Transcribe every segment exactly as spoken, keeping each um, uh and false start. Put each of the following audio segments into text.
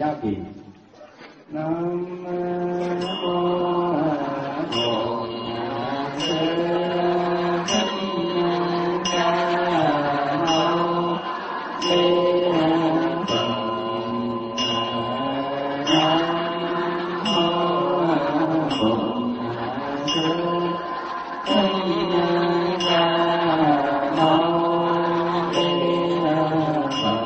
giao trì. Nam mô Bổn Sư Thích Ca Mâu Ni Phật. Nam mô Bổn Sư Thích Ca Mâu Ni Phật.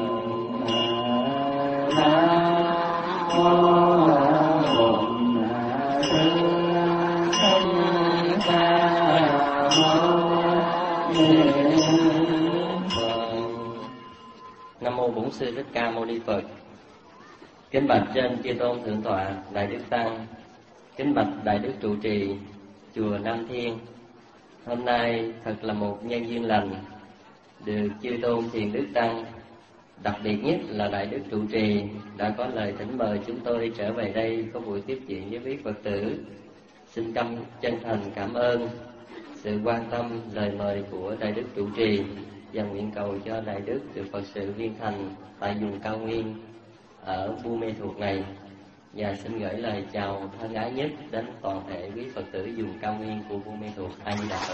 Nam mô Bổn Sư Thích Ca Mâu Ni Phật. Kính bạch trên chư tôn thượng tọa Đại Đức Tăng, kính bạch Đại Đức trụ trì chùa Nam Thiên. Hôm nay thật là một nhân duyên lành được chư tôn Thiền Đức Tăng, đặc biệt nhất là Đại Đức trụ trì đã có lời thỉnh mời chúng tôi trở về đây có buổi tiếp chuyện với quý Phật tử. Xin căm chân thành cảm ơn sự quan tâm lời mời của Đại Đức trụ trì và nguyện cầu cho Đại Đức được Phật sự viên thành tại vùng cao nguyên ở Buôn Mê Thuột này. Và xin gửi lời chào thân ái nhất đến toàn thể quý Phật tử vùng cao nguyên của Buôn Mê Thuột. A Di Đà Phật.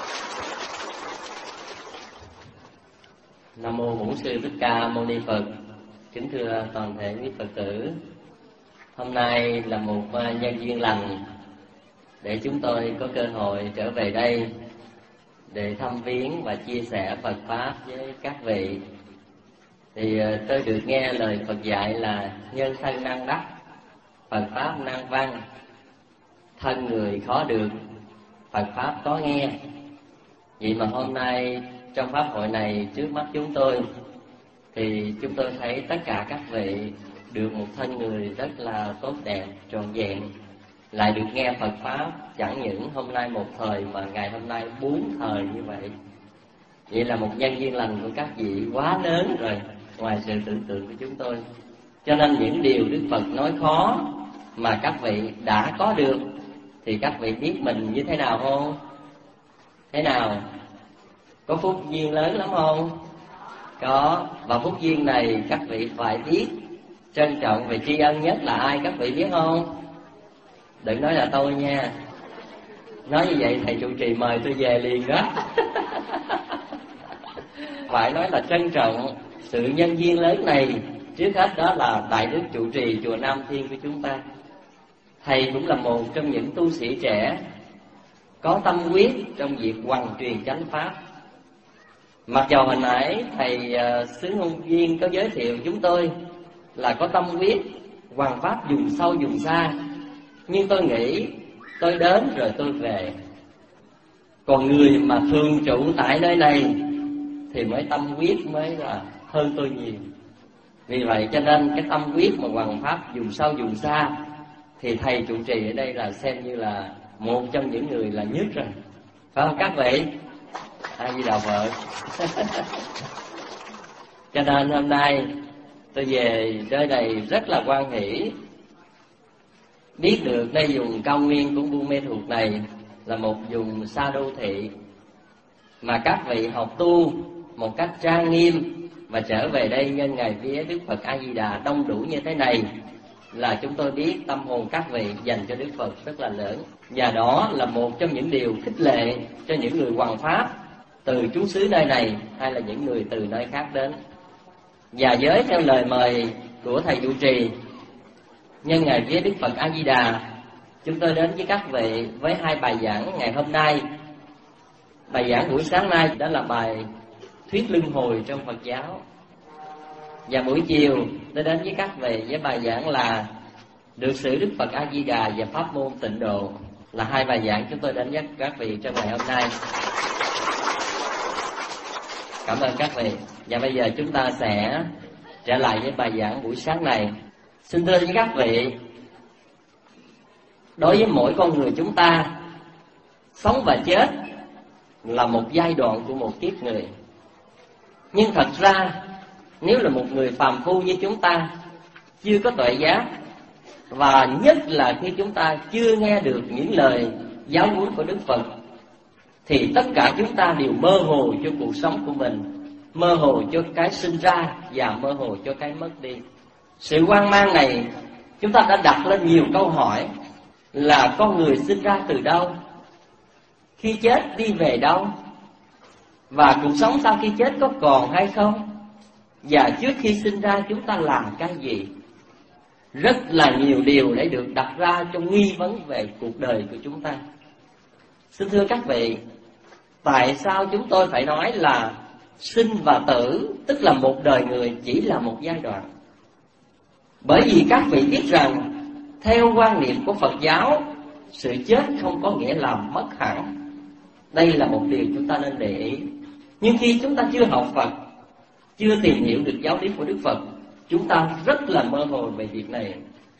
Nam mô Bổn Sư Thích Ca Mâu Ni Phật. Kính thưa toàn thể quý Phật tử, hôm nay là một nhân duyên lành để chúng tôi có cơ hội trở về đây để thăm viếng và chia sẻ Phật pháp với các vị. Thì tôi được nghe lời Phật dạy là nhân thân năng đắc, Phật pháp năng văn. Thân người khó được, Phật pháp có nghe. Vậy mà hôm nay trong pháp hội này trước mắt chúng tôi thì chúng tôi thấy tất cả các vị được một thân người rất là tốt đẹp, trọn vẹn, lại được nghe Phật pháp chẳng những hôm nay một thời mà ngày hôm nay bốn thời như vậy. Vậy là một nhân duyên lành của các vị quá lớn rồi, ngoài sự tưởng tượng của chúng tôi. Cho nên những điều Đức Phật nói khó mà các vị đã có được thì các vị biết mình như thế nào không? Thế nào? Có phúc duyên lớn lắm không? Có. Và phúc duyên này các vị phải biết trân trọng và tri ân nhất là ai các vị biết không? Đừng nói là tôi nha. Nói như vậy thầy trụ trì mời tôi về liền đó. Phải nói là trân trọng sự nhân duyên lớn này. Trước hết đó là Đại Đức trụ trì chùa Nam Thiên của chúng ta. Thầy cũng là một trong những tu sĩ trẻ có tâm huyết trong việc hoằng truyền chánh pháp. Mặc dầu hồi nãy thầy uh, Xứ Hôn Viên có giới thiệu chúng tôi là có tâm huyết hoằng pháp vùng sâu vùng xa, nhưng tôi nghĩ tôi đến rồi tôi về. Còn người mà thường trụ tại nơi này thì mới tâm huyết mới là hơn tôi nhiều. Vì vậy cho nên cái tâm huyết mà hoằng pháp vùng sâu vùng xa thì thầy trụ trì ở đây là xem như là một trong những người là nhất rồi, phải không các vị? A Di Đà Phật. Cho nên hôm nay tôi về nơi này rất là hoan hỷ, biết được đây vùng cao nguyên của Buôn Mê Thuột này là một vùng xa đô thị, mà các vị học tu một cách trang nghiêm và trở về đây nhân ngày vía Đức Phật A Di Đà đông đủ như thế này, là chúng tôi biết tâm hồn các vị dành cho Đức Phật rất là lớn. Và đó là một trong những điều khích lệ cho những người hoằng pháp từ trú xứ nơi này hay là những người từ nơi khác đến. Và với theo lời mời của thầy trụ trì nhân ngày vía Đức Phật A Di Đà, chúng tôi đến với các vị với hai bài giảng ngày hôm nay. Bài giảng buổi sáng nay đó là bài thuyết luân hồi trong Phật giáo, và buổi chiều tôi đến với các vị với bài giảng là được sự Đức Phật A Di Đà và pháp môn tịnh độ, là hai bài giảng chúng tôi đến với các vị trong ngày hôm nay. Cảm ơn các vị. Và bây giờ chúng ta sẽ trở lại với bài giảng buổi sáng này. Xin thưa với các vị, đối với mỗi con người chúng ta, sống và chết là một giai đoạn của một kiếp người. Nhưng thật ra nếu là một người phàm phu như chúng ta, chưa có tuệ giác, và nhất là khi chúng ta chưa nghe được những lời giáo huấn của Đức Phật, thì tất cả chúng ta đều mơ hồ cho cuộc sống của mình, mơ hồ cho cái sinh ra và mơ hồ cho cái mất đi. Sự hoang mang này chúng ta đã đặt lên nhiều câu hỏi là con người sinh ra từ đâu, khi chết đi về đâu, và cuộc sống sau khi chết có còn hay không, và trước khi sinh ra chúng ta làm cái gì. Rất là nhiều điều để được đặt ra trong nghi vấn về cuộc đời của chúng ta. Xin thưa các vị, tại sao chúng tôi phải nói là sinh và tử, tức là một đời người chỉ là một giai đoạn? Bởi vì các vị biết rằng theo quan niệm của Phật giáo, sự chết không có nghĩa là mất hẳn. Đây là một điều chúng ta nên để ý. Nhưng khi chúng ta chưa học Phật, chưa tìm hiểu được giáo lý của Đức Phật, chúng ta rất là mơ hồ về việc này.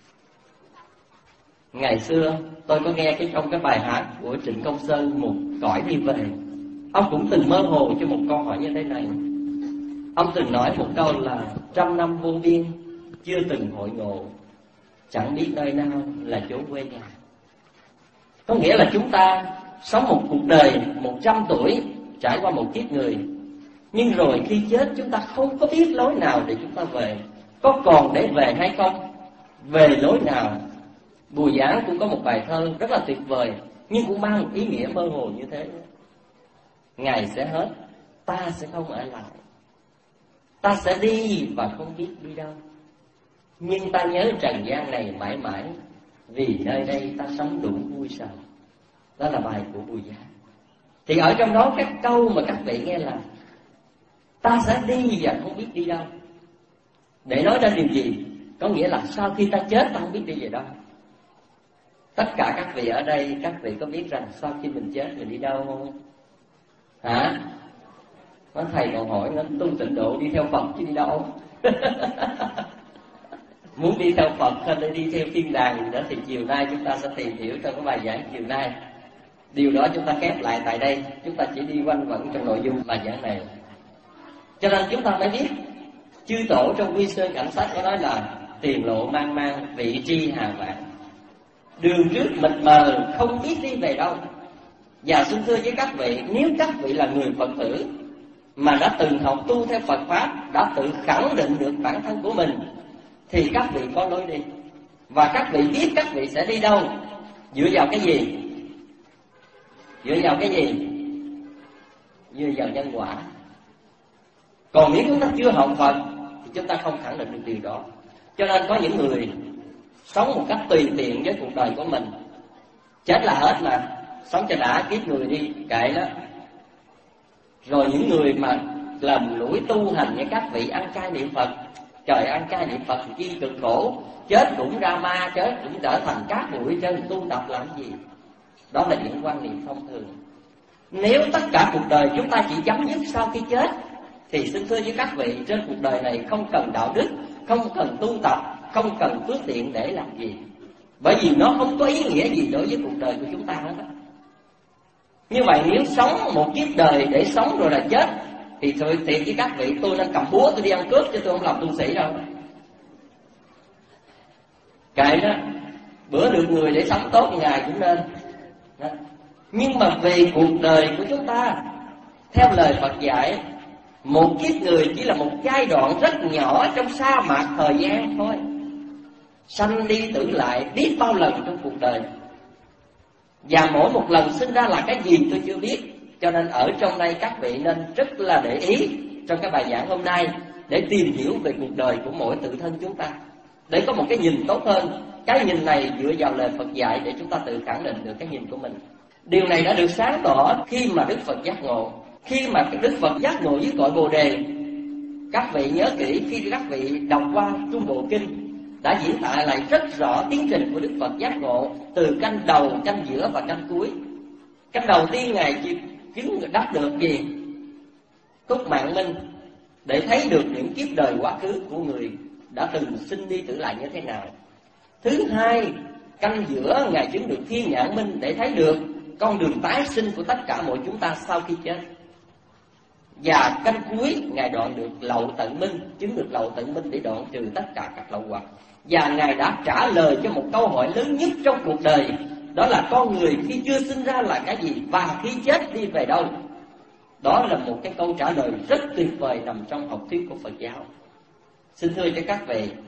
Ngày xưa tôi có nghe cái trong cái bài hát của Trịnh Công Sơn, Một cõi đi về, ông cũng từng mơ hồ cho một câu hỏi như thế này. Ông từng nói một câu là trăm năm vô biên chưa từng hội ngộ, chẳng biết nơi nào là chốn quê nhà. Có nghĩa là chúng ta sống một cuộc đời một trăm tuổi, trải qua một kiếp người, nhưng rồi khi chết chúng ta không có biết lối nào để chúng ta về. Có còn để về hay không? Về lối nào? Bùi Giảng cũng có một bài thơ rất là tuyệt vời, nhưng cũng mang một ý nghĩa mơ hồ như thế. Ngày sẽ hết, ta sẽ không ở lại. Ta sẽ đi và không biết đi đâu, nhưng ta nhớ trần gian này mãi mãi, vì nơi đây ta sống đủ vui sầu. Đó là bài của Bùi Giảng. Thì ở trong đó các câu mà các vị nghe là ta sẽ đi và không biết đi đâu, để nói ra điều gì? Có nghĩa là sau khi ta chết ta không biết đi về đâu. Tất cả các vị ở đây, các vị có biết rằng sau khi mình chết mình đi đâu không? Hả? Nói thầy còn hỏi nó tu tịnh độ đi theo Phật chứ đi đâu? Muốn đi theo Phật hay là đi theo thiên đàng gì đó thì chiều nay chúng ta sẽ tìm hiểu trong cái bài giảng chiều nay. Điều đó chúng ta khép lại tại đây. Chúng ta chỉ đi quanh quẩn trong nội dung bài giảng này. Cho nên chúng ta mới biết chư tổ trong Quy Sơn Cảnh Sách có nói là tiền lộ mang mang, vị tri hà vạn, đường trước mịt mờ không biết đi về đâu. Và xin thưa với các vị, nếu các vị là người Phật tử mà đã từng học tu theo Phật Pháp, đã tự khẳng định được bản thân của mình, thì các vị có lối đi. Và các vị biết các vị sẽ đi đâu. Dựa vào cái gì? Dựa vào cái gì? Dựa vào nhân quả. Còn nếu chúng ta chưa học Phật thì chúng ta không khẳng định được điều đó. Cho nên có những người sống một cách tùy tiện với cuộc đời của mình. Chết là hết mà, sống cho đã kiếp người đi, kệ đó. Rồi những người mà làm lũi tu hành như các vị ăn chay niệm Phật, trời ăn chay niệm Phật thì chi cực khổ, chết cũng ra ma, chết cũng trở thành cát bụi, trên tu tập làm gì? Đó là những quan niệm thông thường. Nếu tất cả cuộc đời chúng ta chỉ chấm dứt sau khi chết, thì xin thưa với các vị, trên cuộc đời này không cần đạo đức, không cần tu tập, không cần phước tiện để làm gì. Bởi vì nó không có ý nghĩa gì đối với cuộc đời của chúng ta hết á. Như vậy nếu sống một kiếp đời để sống rồi là chết, thì thôi tiện với các vị, tôi nên cầm búa tôi đi ăn cướp chứ tôi không làm tu sĩ đâu. Kệ đó, bữa được người để sống tốt ngày cũng nên đó. Nhưng mà về cuộc đời của chúng ta, theo lời Phật dạy, một kiếp người chỉ là một giai đoạn rất nhỏ trong sa mạc thời gian thôi. Sanh đi tử lại biết bao lần trong cuộc đời, và mỗi một lần sinh ra là cái gì tôi chưa biết. Cho nên ở trong đây các vị nên rất là để ý trong cái bài giảng hôm nay, để tìm hiểu về cuộc đời của mỗi tự thân chúng ta, để có một cái nhìn tốt hơn. Cái nhìn này dựa vào lời Phật dạy để chúng ta tự khẳng định được cái nhìn của mình. Điều này đã được sáng tỏ khi mà Đức Phật giác ngộ. Khi mà Đức Phật giác ngộ với cội Bồ Đề, các vị nhớ kỹ, khi các vị đọc qua Trung Bộ Kinh đã diễn tả lại rất rõ tiến trình của Đức Phật giác ngộ, từ canh đầu, canh giữa và canh cuối. Canh đầu tiên Ngài chứng đắc được gì? Túc mạng minh, để thấy được những kiếp đời quá khứ của người đã từng sinh đi tử lại như thế nào. Thứ hai, canh giữa Ngài chứng được thiên nhãn minh, để thấy được con đường tái sinh của tất cả mọi chúng ta sau khi chết. Và canh cuối Ngài đoạn được lậu tận minh, chứng được lậu tận minh để đoạn trừ tất cả các lậu hoặc. Và Ngài đã trả lời cho một câu hỏi lớn nhất trong cuộc đời, đó là con người khi chưa sinh ra là cái gì, và khi chết đi về đâu. Đó là một cái câu trả lời rất tuyệt vời nằm trong học thuyết của Phật giáo. Xin thưa cho các vị,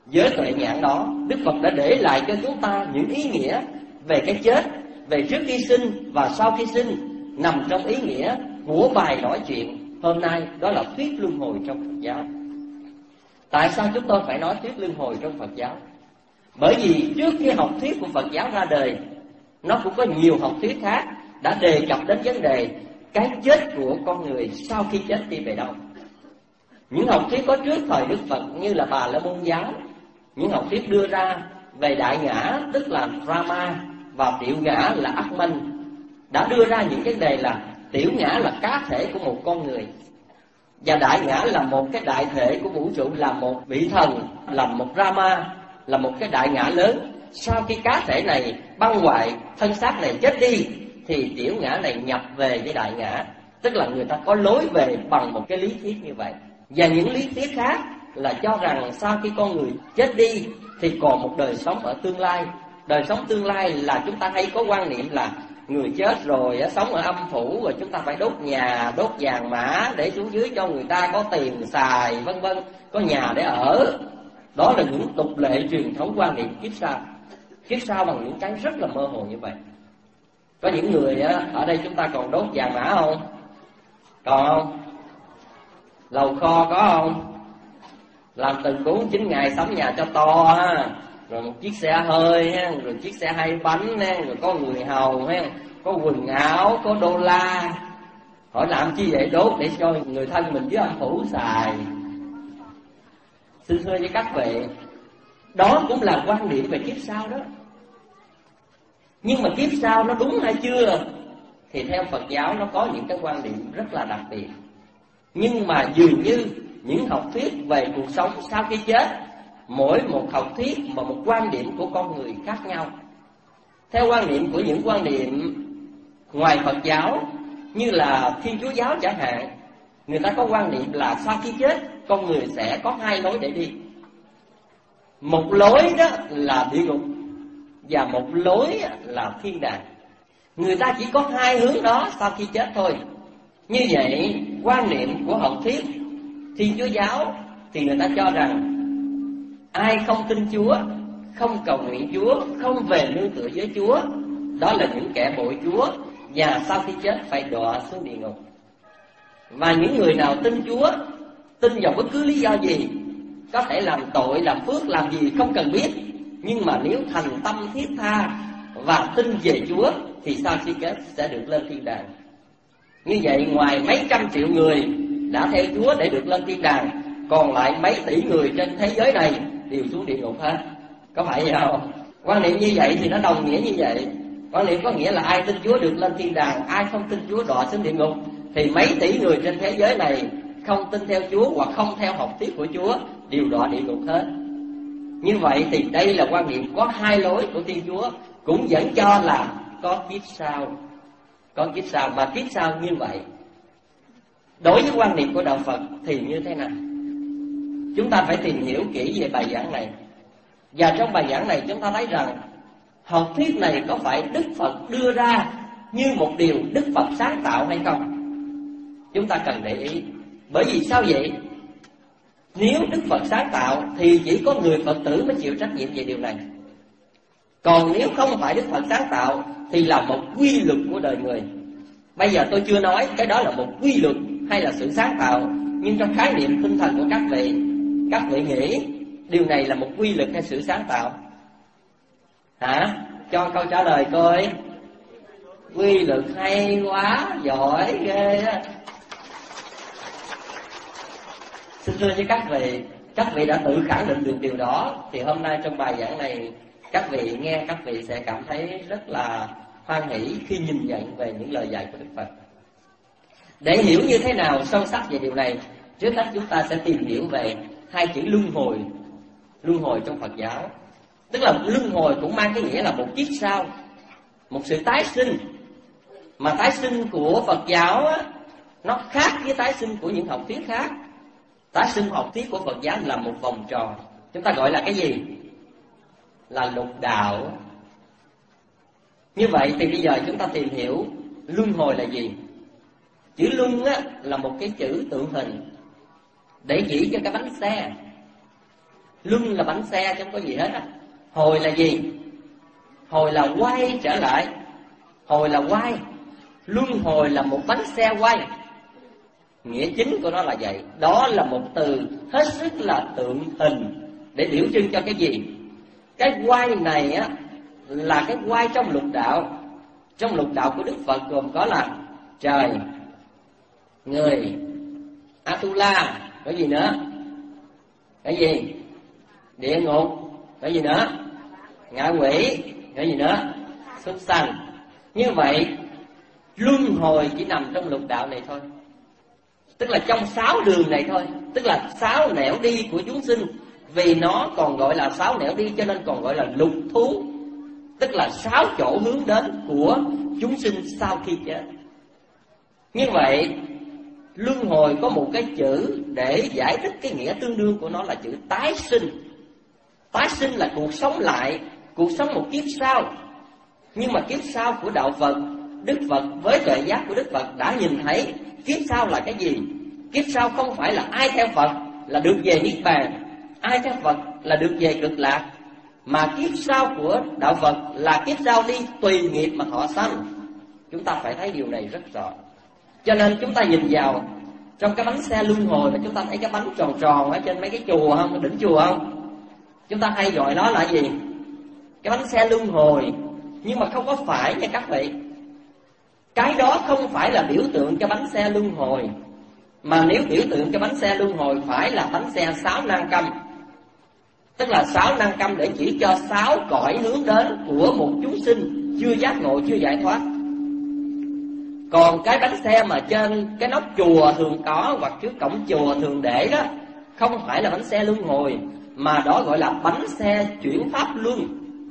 với tuệ nhãn đó, Đức Phật đã để lại cho chúng ta những ý nghĩa về cái chết, về trước khi sinh và sau khi sinh, nằm trong ý nghĩa của bài nói chuyện hôm nay, đó là thuyết luân hồi trong Phật giáo. Tại sao chúng tôi phải nói thuyết luân hồi trong Phật giáo? Bởi vì trước khi học thuyết của Phật giáo ra đời, nó cũng có nhiều học thuyết khác đã đề cập đến vấn đề cái chết của con người sau khi chết đi về đâu. Những học thuyết có trước thời Đức Phật như là Bà La Môn giáo, những học thuyết đưa ra về đại ngã tức là Brahma và tiểu ngã là Atman, đã đưa ra những vấn đề là tiểu ngã là cá thể của một con người, và đại ngã là một cái đại thể của vũ trụ, là một vị thần, là một Brahma, là một cái đại ngã lớn. Sau khi cá thể này băng hoại, thân xác này chết đi, thì tiểu ngã này nhập về với đại ngã. Tức là người ta có lối về bằng một cái lý thuyết như vậy. Và những lý thuyết khác là cho rằng sau khi con người chết đi thì còn một đời sống ở tương lai. Đời sống tương lai là chúng ta hay có quan niệm là người chết rồi sống ở âm phủ, rồi chúng ta phải đốt nhà, đốt vàng mã để xuống dưới cho người ta có tiền xài, vân vân, có nhà để ở. Đó là những tục lệ truyền thống quan niệm kiếp sau. Kiếp sau bằng những cái rất là mơ hồ như vậy. Có những người ở đây chúng ta còn đốt vàng mã không? Còn không? Lầu kho có không? Làm từng cuốn chín ngày sắm nhà cho to ha, rồi một chiếc xe hơi ha, rồi chiếc xe hai bánh ha, rồi có người hầu ha, có quần áo, có đô la. Hỏi làm chi vậy? Đốt để cho người thân mình với âm phủ xài. Xin thưa với các vị, đó cũng là quan điểm về kiếp sau đó. Nhưng mà kiếp sau nó đúng hay chưa thì theo Phật giáo nó có những cái quan điểm rất là đặc biệt. Nhưng mà dường như những học thuyết về cuộc sống sau khi chết, mỗi một học thuyết và một quan điểm của con người khác nhau. Theo quan điểm của những quan điểm ngoài Phật giáo như là Thiên Chúa giáo chẳng hạn, người ta có quan điểm là sau khi chết con người sẽ có hai lối để đi. Một lối đó là địa ngục và một lối là thiên đàng. Người ta chỉ có hai hướng đó sau khi chết thôi. Như vậy quan niệm của học thuyết Thiên Chúa giáo thì người ta cho rằng ai không tin Chúa, không cầu nguyện Chúa, không về nương tựa với Chúa, đó là những kẻ bội Chúa, và sau khi chết phải đọa xuống địa ngục. Và những người nào tin Chúa, tin vào bất cứ lý do gì, có thể làm tội, làm phước, làm gì không cần biết, nhưng mà nếu thành tâm thiết tha và tin về Chúa thì sau khi chết sẽ được lên thiên đàng. Như vậy ngoài mấy trăm triệu người đã theo Chúa để được lên thiên đàng, còn lại mấy tỷ người trên thế giới này đều xuống địa ngục hết. Có phải vậy không? Quan niệm như vậy thì nó đồng nghĩa như vậy. Quan niệm có nghĩa là ai tin Chúa được lên thiên đàng, ai không tin Chúa đọa xuống địa ngục. Thì mấy tỷ người trên thế giới này không tin theo Chúa hoặc không theo học thuyết của Chúa đều đọa địa ngục hết. Như vậy thì đây là quan niệm có hai lối của Thiên Chúa, cũng vẫn cho là có kiếp sau. Có kiếp sau, mà kiếp sau như vậy. Đối với quan niệm của Đạo Phật thì như thế nào? Chúng ta phải tìm hiểu kỹ về bài giảng này. Và trong bài giảng này chúng ta thấy rằng học thuyết này có phải Đức Phật đưa ra như một điều Đức Phật sáng tạo hay không? Chúng ta cần để ý. Bởi vì sao vậy? Nếu Đức Phật sáng tạo thì chỉ có người Phật tử mới chịu trách nhiệm về điều này. Còn nếu không phải Đức Phật sáng tạo thì là một quy luật của đời người. Bây giờ tôi chưa nói cái đó là một quy luật hay là sự sáng tạo, nhưng trong khái niệm tinh thần của các vị, các vị nghĩ điều này là một quy luật hay sự sáng tạo? Hả? Cho câu trả lời coi. Quy luật, hay quá, giỏi ghê á. Xin thưa với các vị, các vị đã tự khẳng định được điều đó, thì hôm nay trong bài giảng này các vị nghe, các vị sẽ cảm thấy rất là hoan hỷ khi nhìn nhận về những lời dạy của Đức Phật. Để hiểu như thế nào sâu sắc về điều này, trước hết chúng ta sẽ tìm hiểu về hai chữ luân hồi. Luân hồi trong Phật giáo, tức là luân hồi cũng mang cái nghĩa là một kiếp sau, một sự tái sinh. Mà tái sinh của Phật giáo á, nó khác với tái sinh của những học thuyết khác. Tái sinh học thuyết của Phật giáo là một vòng tròn, chúng ta gọi là cái gì? Là lục đạo. Như vậy thì bây giờ chúng ta tìm hiểu luân hồi là gì. Chữ luân á, là một cái chữ tượng hình để chỉ cho cái bánh xe. Luân là bánh xe chứ không có gì hết á. Hồi là gì? Hồi là quay trở lại. Hồi là quay. Luân hồi là một bánh xe quay. Nghĩa chính của nó là vậy. Đó là một từ hết sức là tượng hình để biểu trưng cho cái gì? Cái quay này á là cái quay trong lục đạo. Trong lục đạo của Đức Phật gồm có là trời, người, Atula, có gì nữa? Cái gì? Địa ngục, có gì nữa? Ngạ quỷ, có gì nữa? Súc sanh. Như vậy luân hồi chỉ nằm trong lục đạo này thôi, tức là trong sáu đường này thôi, tức là sáu nẻo đi của chúng sinh. Vì nó còn gọi là sáu nẻo đi cho nên còn gọi là lục thú, tức là sáu chỗ hướng đến của chúng sinh sau khi chết. Như vậy luân hồi có một cái chữ để giải thích cái nghĩa tương đương của nó là chữ tái sinh. Tái sinh là cuộc sống lại, cuộc sống một kiếp sau. Nhưng mà kiếp sau của đạo Phật, Đức Phật với tuệ giác của Đức Phật đã nhìn thấy kiếp sau là cái gì. Kiếp sau không phải là ai theo Phật là được về Niết Bàn, ai theo Phật là được về Cực Lạc, mà kiếp sau của đạo Phật là kiếp sau đi tùy nghiệp mà thọ sanh. Chúng ta phải thấy điều này rất rõ. Cho nên chúng ta nhìn vào trong cái bánh xe luân hồi mà chúng ta thấy cái bánh tròn tròn ở trên mấy cái chùa không, đỉnh chùa không? Chúng ta hay gọi nó là gì? Cái bánh xe luân hồi. Nhưng mà không có phải nha các vị. Cái đó không phải là biểu tượng cho bánh xe luân hồi. Mà nếu biểu tượng cho bánh xe luân hồi phải là bánh xe sáu năng căm. Tức là sáu năng căm để chỉ cho sáu cõi hướng đến của một chúng sinh chưa giác ngộ, chưa giải thoát. Còn cái bánh xe mà trên cái nóc chùa thường có hoặc trước cổng chùa thường để đó, không phải là bánh xe luân hồi, mà đó gọi là bánh xe chuyển pháp luân.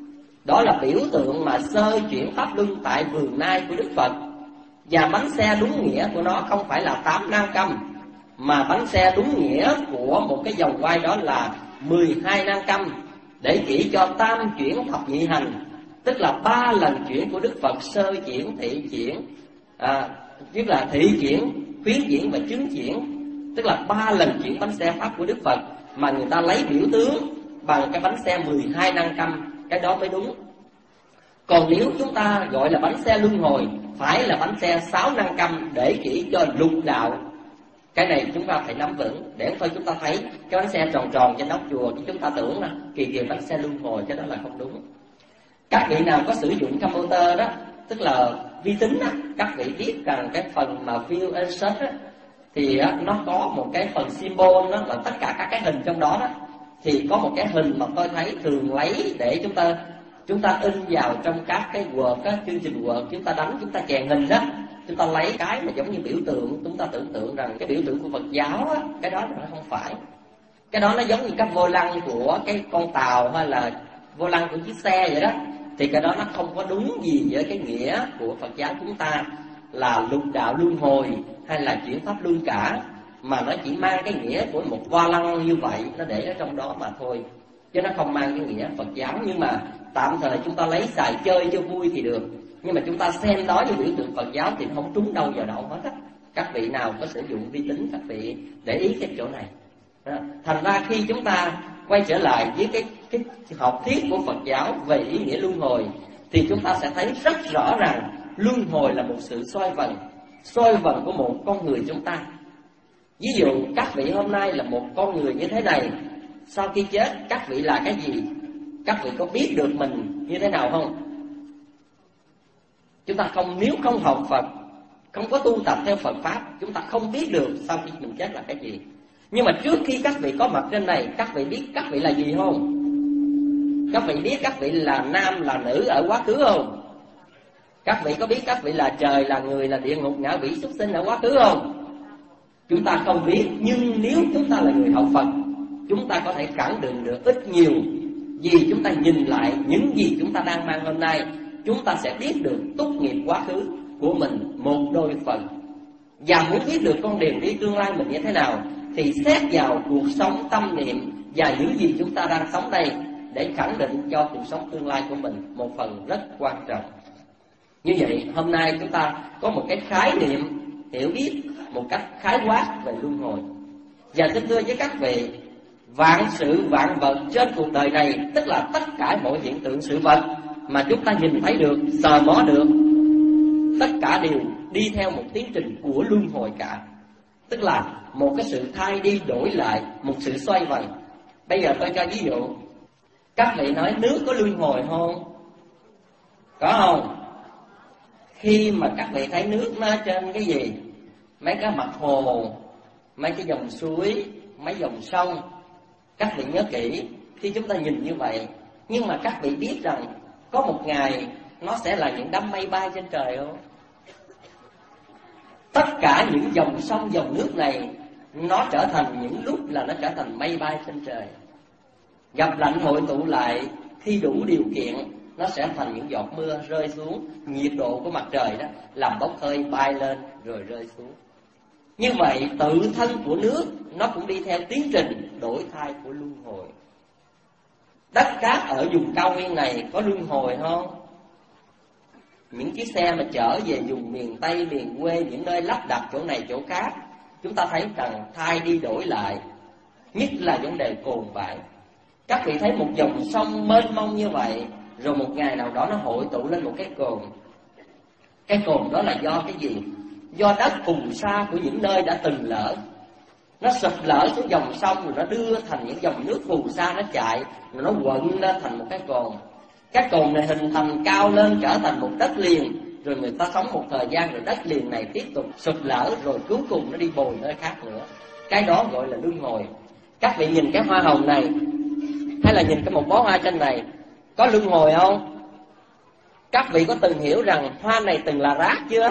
Đó là biểu tượng mà sơ chuyển pháp luân tại vườn nai của Đức Phật. Và bánh xe đúng nghĩa của nó không phải là tám năng căm, mà bánh xe đúng nghĩa của một cái vòng quay đó là mười hai năng căm, để chỉ cho tam chuyển thập nhị hành. Tức là ba lần chuyển của Đức Phật: sơ chuyển, thị chuyển, à, tức là thị chuyển, khuyến chuyển và chứng chuyển. Tức là ba lần chuyển bánh xe pháp của Đức Phật mà người ta lấy biểu tướng bằng cái bánh xe mười hai năng căm, cái đó mới đúng. Còn nếu chúng ta gọi là bánh xe luân hồi, phải là bánh xe sáu năng căm để chỉ cho lục đạo. Cái này chúng ta phải nắm vững. Để thôi chúng ta thấy cái bánh xe tròn tròn trên nóc chùa, chúng ta tưởng là kỳ kỳ bánh xe luân hồi, cái đó là không đúng. Các vị nào có sử dụng computer đó, tức là vi tính đó, các vị biết rằng cái phần mà fill insert đó, thì đó, nó có một cái phần symbol đó, là tất cả các cái hình trong đó đó. Thì có một cái hình mà tôi thấy thường lấy để chúng ta chúng ta in vào trong các cái Word, các chương trình Word, chúng ta đánh, chúng ta chèn hình đó, chúng ta lấy cái mà giống như biểu tượng, chúng ta tưởng tượng rằng cái biểu tượng của Phật giáo á, cái đó nó không phải. Cái đó nó giống như cái vô lăng của cái con tàu hay là vô lăng của chiếc xe vậy đó. Thì cái đó nó không có đúng gì với cái nghĩa của Phật giáo chúng ta là lục đạo luân hồi hay là chuyển pháp luân cả, mà nó chỉ mang cái nghĩa của một vô lăng như vậy, nó để ở trong đó mà thôi, chứ nó không mang cái nghĩa Phật giáo. Nhưng mà tạm thời chúng ta lấy xài chơi cho vui thì được, nhưng mà chúng ta xem đó như biểu tượng Phật giáo thì không trúng đâu vào đâu hết á. Các vị nào có sử dụng vi tính, các vị để ý cái chỗ này. Đó. Thành ra khi chúng ta quay trở lại với cái cái học thuyết của Phật giáo về ý nghĩa luân hồi, thì chúng ta sẽ thấy rất rõ rằng luân hồi là một sự xoay vần, xoay vần của một con người chúng ta. Ví dụ các vị hôm nay là một con người như thế này, sau khi chết các vị là cái gì? Các vị có biết được mình như thế nào không? Chúng ta không, nếu không học Phật, không có tu tập theo Phật Pháp, chúng ta không biết được sau khi mình chết là cái gì. Nhưng mà trước khi các vị có mặt trên này, các vị biết các vị là gì không? Các vị biết các vị là nam là nữ ở quá khứ không? Các vị có biết các vị là trời, là người, là địa ngục, ngạ quỷ, súc sinh ở quá khứ không? Chúng ta không biết, nhưng nếu chúng ta là người học Phật, chúng ta có thể khẳng định được ít nhiều. Vì chúng ta nhìn lại những gì chúng ta đang mang hôm nay, chúng ta sẽ biết được túc nghiệp quá khứ của mình một đôi phần. Và muốn biết được con đường đi tương lai mình như thế nào, thì xét vào cuộc sống tâm niệm và những gì chúng ta đang sống đây, để khẳng định cho cuộc sống tương lai của mình một phần rất quan trọng. Như vậy hôm nay chúng ta có một cái khái niệm hiểu biết một cách khái quát về luân hồi. Và xin thưa với các vị, Vạn sự vạn vật trên cuộc đời này, tức là tất cả mọi hiện tượng sự vật mà chúng ta nhìn thấy được, sờ mó được, tất cả đều đi theo một tiến trình của luân hồi cả. Tức là một cái sự thay đi đổi lại, một sự xoay vần. Bây giờ tôi cho ví dụ. Các vị nói nước có luân hồi không? Có không? Khi mà các vị thấy nước nó trên cái gì? Mấy cái mặt hồ, mấy cái dòng suối, mấy dòng sông. Các vị nhớ kỹ, khi chúng ta nhìn như vậy, nhưng mà các vị biết rằng có một ngày nó sẽ là những đám mây bay trên trời không? Tất cả những dòng sông, dòng nước này nó trở thành những lúc là nó trở thành mây bay trên trời. Gặp lạnh hội tụ lại, khi đủ điều kiện nó sẽ thành những giọt mưa rơi xuống. Nhiệt độ của mặt trời đó làm bốc hơi bay lên rồi rơi xuống. Như vậy tự thân của nước nó cũng đi theo tiến trình đổi thay của luân hồi. Đất cát ở vùng cao nguyên này có luân hồi không? Những chiếc xe mà chở về vùng miền Tây, miền quê, những nơi lắp đặt chỗ này chỗ khác, chúng ta thấy rằng thay đi đổi lại. Nhất là vấn đề cồn vải. Các vị thấy một dòng sông mênh mông như vậy, rồi một ngày nào đó nó hội tụ lên một cái cồn. Cái cồn đó là do cái gì? Do đất phù sa của những nơi đã từng lỡ. Nó sụp lở xuống dòng sông, rồi nó đưa thành những dòng nước phù sa nó chạy, rồi nó quận lên thành một cái cồn. Cái cồn này hình thành cao lên trở thành một đất liền, rồi người ta sống một thời gian, rồi đất liền này tiếp tục sụp lở, rồi cuối cùng nó đi bồi nơi khác nữa. Cái đó gọi là luân hồi. Các vị nhìn cái hoa hồng này, hay là nhìn cái một bó hoa trên này, có luân hồi không? Các vị có từng hiểu rằng hoa này từng là rác chưa?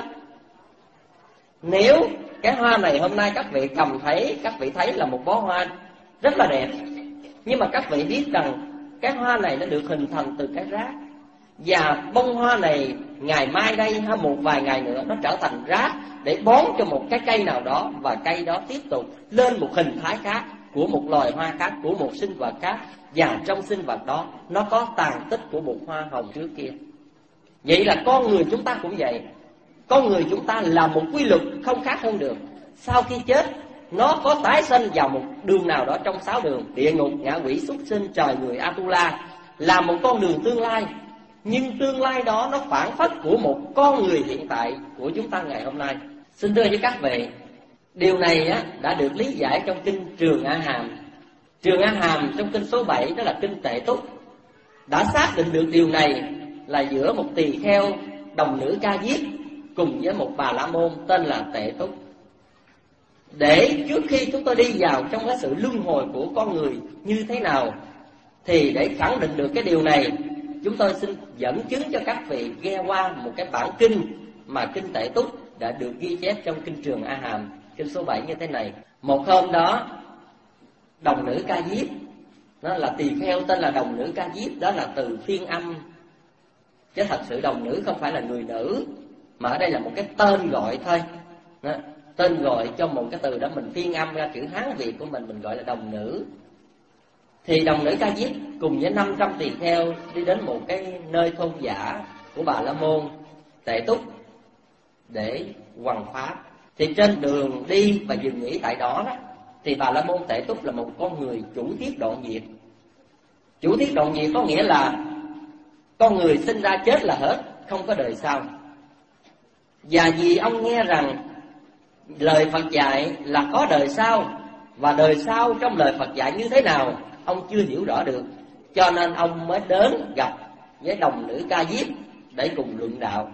Nếu cái hoa này hôm nay các vị cầm thấy, các vị thấy là một bó hoa rất là đẹp, nhưng mà các vị biết rằng cái hoa này nó được hình thành từ cái rác, và bông hoa này ngày mai đây hay một vài ngày nữa nó trở thành rác để bón cho một cái cây nào đó, và cây đó tiếp tục lên một hình thái khác của một loài hoa khác, của một sinh vật khác, và trong sinh vật đó nó có tàn tích của một hoa hồng trước kia. Vậy là con người chúng ta cũng vậy. Con người chúng ta là một quy luật không khác hơn được. Sau khi chết, nó có tái sinh vào một đường nào đó trong sáu đường: địa ngục, ngạ quỷ, súc sinh, trời người, Atula, là một con đường tương lai. Nhưng tương lai đó nó phản phất của một con người hiện tại của chúng ta ngày hôm nay. Xin thưa với các vị, điều này á, đã được lý giải trong kinh Trường A Hàm. Trường A Hàm trong kinh số bảy, đó là kinh Tệ Túc, đã xác định được điều này là giữa một tỳ kheo đồng nữ Ca Diếp cùng với một Bà La Môn tên là Tệ Túc. Để trước khi chúng tôi đi vào trong cái sự luân hồi của con người như thế nào, thì để khẳng định được cái điều này, chúng tôi xin dẫn chứng cho các vị nghe qua một cái bản kinh mà kinh Tệ Túc đã được ghi chép trong kinh Trường A Hàm, kinh số bảy như thế này. Một hôm đó, đồng nữ Ca Diếp, nó là tỳ kheo tên là đồng nữ Ca Diếp, đó là từ phiên âm, chứ thật sự đồng nữ không phải là người nữ, mà ở đây là một cái tên gọi thôi. Đó, tên gọi cho một cái từ đó mình phiên âm ra chữ Hán Việt của mình, mình gọi là đồng nữ. Thì đồng nữ Ca Diếp cùng với năm trăm tỳ kheo đi đến một cái nơi thôn giả của Bà La Môn Tệ Túc để hoằng pháp. Thì trên đường đi và dừng nghỉ tại đó, đó thì Bà La Môn Tệ Túc là một con người chủ thiết đoạn diệt. Chủ thiết đoạn diệt có nghĩa là con người sinh ra chết là hết, không có đời sau. Và vì ông nghe rằng lời Phật dạy là có đời sau, và đời sau trong lời Phật dạy như thế nào ông chưa hiểu rõ được, cho nên ông mới đến gặp với đồng nữ Ca Diếp để cùng luận đạo.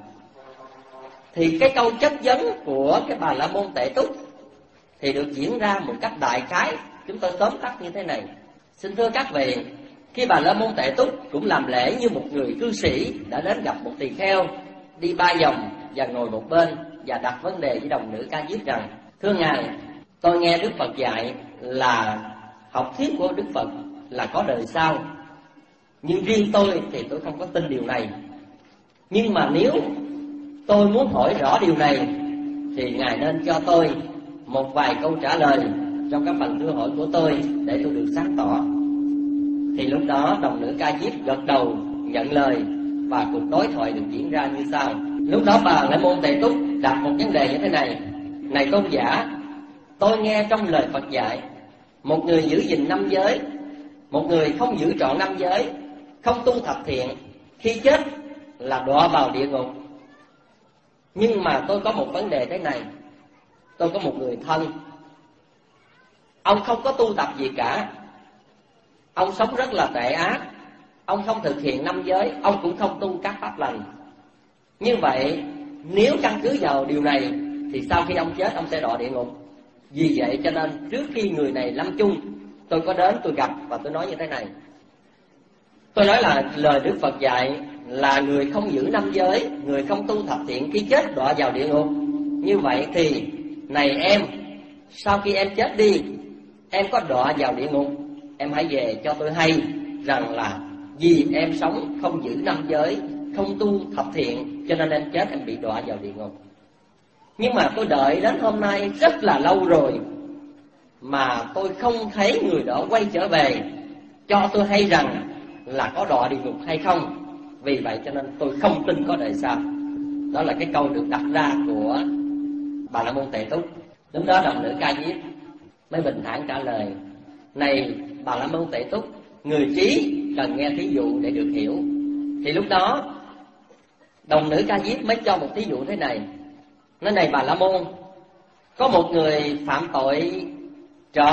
Thì cái câu chất vấn của cái Bà La Môn Tệ Túc thì được diễn ra một cách đại khái, chúng tôi tóm tắt như thế này. Xin thưa các vị, khi Bà La Môn Tệ Túc cũng làm lễ như một người cư sĩ đã đến gặp một tỳ kheo, đi ba vòng và ngồi một bên và đặt vấn đề với đồng nữ Ca Diếp rằng: thưa ngài, tôi nghe Đức Phật dạy là học thuyết của Đức Phật là có đời sau, nhưng riêng tôi thì tôi không có tin điều này. Nhưng mà nếu tôi muốn hỏi rõ điều này thì ngài nên cho tôi một vài câu trả lời trong các phần thưa hỏi của tôi để tôi được sáng tỏ. Thì lúc đó đồng nữ Ca Diếp gật đầu nhận lời, và cuộc đối thoại được diễn ra như sau. Lúc đó Bà La Môn Tệ Túc đặt một vấn đề như thế này: này tôn giả, tôi nghe trong lời Phật dạy một người giữ gìn năm giới, một người không giữ trọn năm giới, không tu thập thiện, khi chết là đọa vào địa ngục. Nhưng mà tôi có một vấn đề thế này. Tôi có một người thân, ông không có tu tập gì cả, ông sống rất là tệ ác, ông không thực hiện năm giới, ông cũng không tu các pháp lành. Như vậy nếu căn cứ vào điều này thì sau khi ông chết ông sẽ đọa địa ngục. Vì vậy cho nên trước khi người này lâm chung, tôi có đến tôi gặp và tôi nói như thế này. Tôi nói là lời Đức Phật dạy là người không giữ năm giới, người không tu thập thiện, khi chết đọa vào địa ngục. Như vậy thì này em, sau khi em chết đi, em có đọa vào địa ngục, em hãy về cho tôi hay rằng là vì em sống không giữ năm giới, không tu thập thiện, cho nên em chết em bị đọa vào địa ngục. Nhưng mà tôi đợi đến hôm nay rất là lâu rồi mà tôi không thấy người đó quay trở về cho tôi hay rằng là có đọa địa ngục hay không. Vì vậy cho nên tôi không tin có đời sau. Đó là cái câu được đặt ra của Bà La Môn Tệ Túc. Lúc đó đồng nữ Ca Diếp mới bình thản trả lời: này Bà La Môn Tệ Túc, người trí cần nghe thí dụ để được hiểu. Thì lúc đó đồng nữ Ca Diếp mới cho một thí dụ thế này. Nói: này Bà La Môn, có một người phạm tội trộm,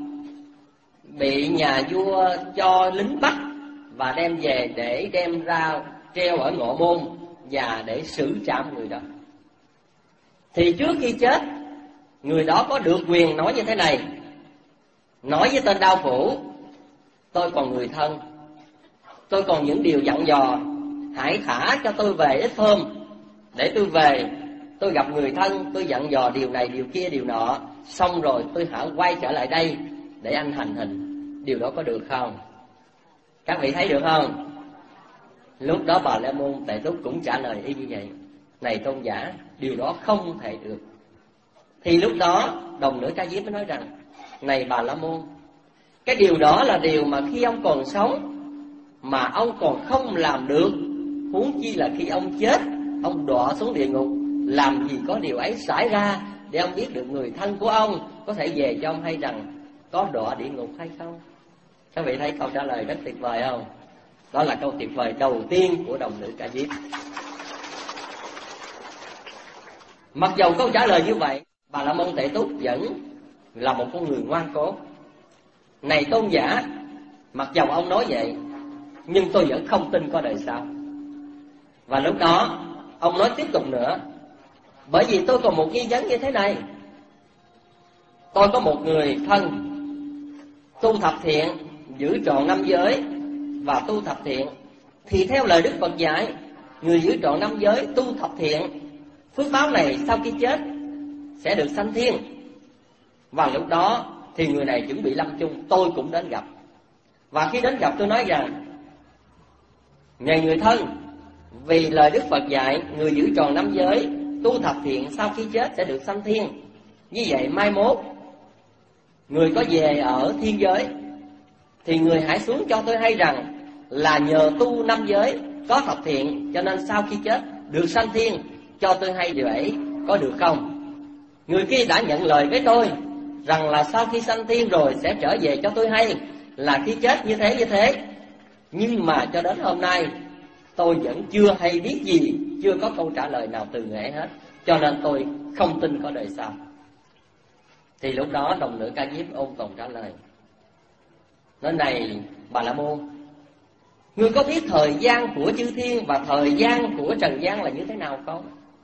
bị nhà vua cho lính bắt và đem về để đem ra treo ở Ngọ Môn và để xử trảm người đó. Thì trước khi chết, người đó có được quyền nói như thế này: nói với tên đao phủ, tôi còn người thân, tôi còn những điều dặn dò, hãy thả cho tôi về ít hôm, để tôi về tôi gặp người thân, tôi dặn dò điều này điều kia điều nọ, xong rồi tôi hãy quay trở lại đây để anh hành hình. Điều đó có được không? Các vị thấy được không? Lúc đó Bà La Môn Tệ Túc cũng trả lời y như vậy: này tôn giả, điều đó không thể được. Thì lúc đó đồng nữ Ca Diếp mới nói rằng: này Bà La Môn, cái điều đó là điều mà khi ông còn sống mà ông còn không làm được, huống chi là khi ông chết, ông đọa xuống địa ngục, làm gì có điều ấy xảy ra để ông biết được người thân của ông có thể về cho ông hay rằng có đọa địa ngục hay không. Các vị thấy câu trả lời rất tuyệt vời không? Đó là câu tuyệt vời đầu tiên của đồng nữ Ca Diếp. Mặc dầu câu trả lời như vậy, Bà La Môn Tệ Túc vẫn là một con người ngoan cố. Này tôn giả, mặc dầu ông nói vậy, nhưng tôi vẫn không tin có đời sau. Và lúc đó ông nói tiếp tục nữa: bởi vì tôi còn một nghi vấn như thế này. Tôi có một người thân tu thập thiện, giữ trọn năm giới và tu thập thiện. Thì theo lời Đức Phật dạy, người giữ trọn năm giới, tu thập thiện, phước báo này sau khi chết sẽ được sanh thiên. Và lúc đó thì người này chuẩn bị lâm chung, tôi cũng đến gặp. Và khi đến gặp tôi nói rằng: này người thân, vì lời Đức Phật dạy người giữ tròn năm giới, tu thập thiện sau khi chết sẽ được sanh thiên. Như vậy mai mốt người có về ở thiên giới thì người hãy xuống cho tôi hay rằng là nhờ tu năm giới, có thập thiện, cho nên sau khi chết được sanh thiên. Cho tôi hay điều ấy có được không? Người kia đã nhận lời với tôi rằng là sau khi sanh thiên rồi sẽ trở về cho tôi hay là khi chết như thế như thế. Nhưng mà cho đến hôm nay tôi vẫn chưa hay biết gì, chưa có câu trả lời nào từ nghệ hết, cho nên tôi không tin có đời sau. Thì lúc đó đồng nữ Ca Diếp ôn tồn trả lời: nói: này Bà La Môn, ngươi có biết thời gian của chư thiên và thời gian của trần gian là như thế nào không?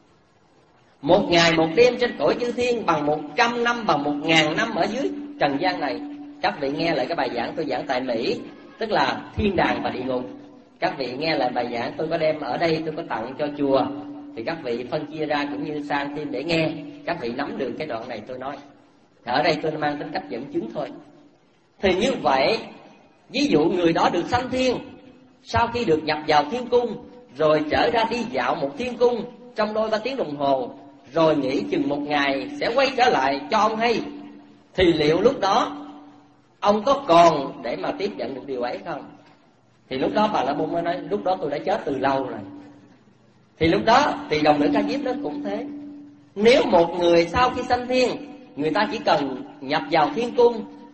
Một ngày một đêm trên cõi chư thiên bằng một trăm năm, bằng một ngàn năm ở dưới trần gian này. Các vị nghe lại cái bài giảng tôi giảng tại Mỹ, tức là thiên đàng và địa ngục. Các vị nghe lại bài giảng tôi có đem ở đây, tôi có tặng cho chùa, thì các vị phân chia ra cũng như sang thêm để nghe. Các vị nắm được cái đoạn này tôi nói. Ở đây tôi mang tính cách dẫn chứng thôi. Thì như vậy, ví dụ người đó được sanh thiên, sau khi được nhập vào thiên cung, rồi trở ra đi dạo một thiên cung trong đôi ba tiếng đồng hồ, rồi nghỉ chừng một ngày sẽ quay trở lại cho ông hay, thì liệu lúc đó ông có còn để mà tiếp nhận được điều ấy không? Thì lúc đó Bà La Môn mới nói: lúc đó tôi đã chết từ lâu rồi. Thì lúc đó thì đồng nữ Ca Diếp đó cũng thế. Nếu một người sau khi sanh thiên, người ta chỉ cần nhập vào thiên cung,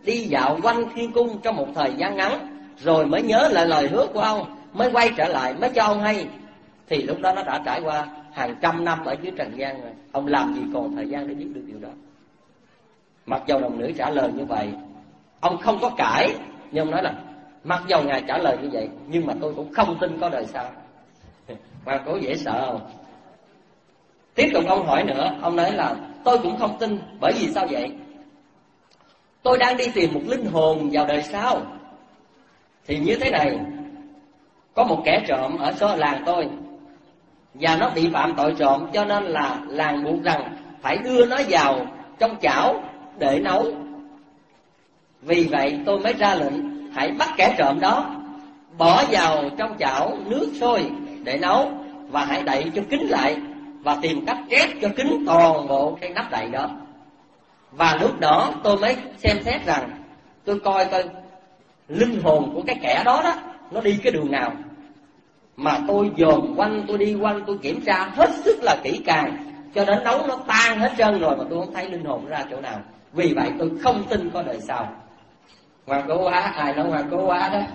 đi dạo quanh thiên cung trong một thời gian ngắn, rồi mới nhớ lại lời hứa của ông, mới quay trở lại, mới cho ông hay. Thì lúc đó nó đã trải qua hàng trăm năm ở dưới trần gian rồi, ông làm gì còn thời gian để biết được điều đó. Mặc dầu đồng nữ trả lời như vậy, ông không có cãi, nhưng ông nói là mặc dầu ngài trả lời như vậy, nhưng mà tôi cũng không tin có đời sau. Hoàng Cố dễ sợ không? Tiếp tục ông hỏi nữa, ông nói là tôi cũng không tin. Bởi vì sao vậy? Tôi đang đi tìm một linh hồn vào đời sau. Thì như thế này, có một kẻ trộm ở số làng tôi, và nó bị phạm tội trộm, cho nên là làng buộc rằng phải đưa nó vào trong chảo để nấu. Vì vậy tôi mới ra lệnh hãy bắt kẻ trộm đó, bỏ vào trong chảo nước sôi để nấu, và hãy đậy cho kín lại, và tìm cách ép cho kín toàn bộ cái nắp đậy đó. Và lúc đó tôi mới xem xét rằng, tôi coi coi linh hồn của cái kẻ đó đó nó đi cái đường nào. Mà tôi dòm quanh, tôi đi quanh, tôi kiểm tra hết sức là kỹ càng, cho đến nấu nó tan hết trơn rồi mà tôi không thấy linh hồn ra chỗ nào. Vì vậy tôi không tin có đời sau. Ngoan cố quá, ai nói ngoan cố quá đó.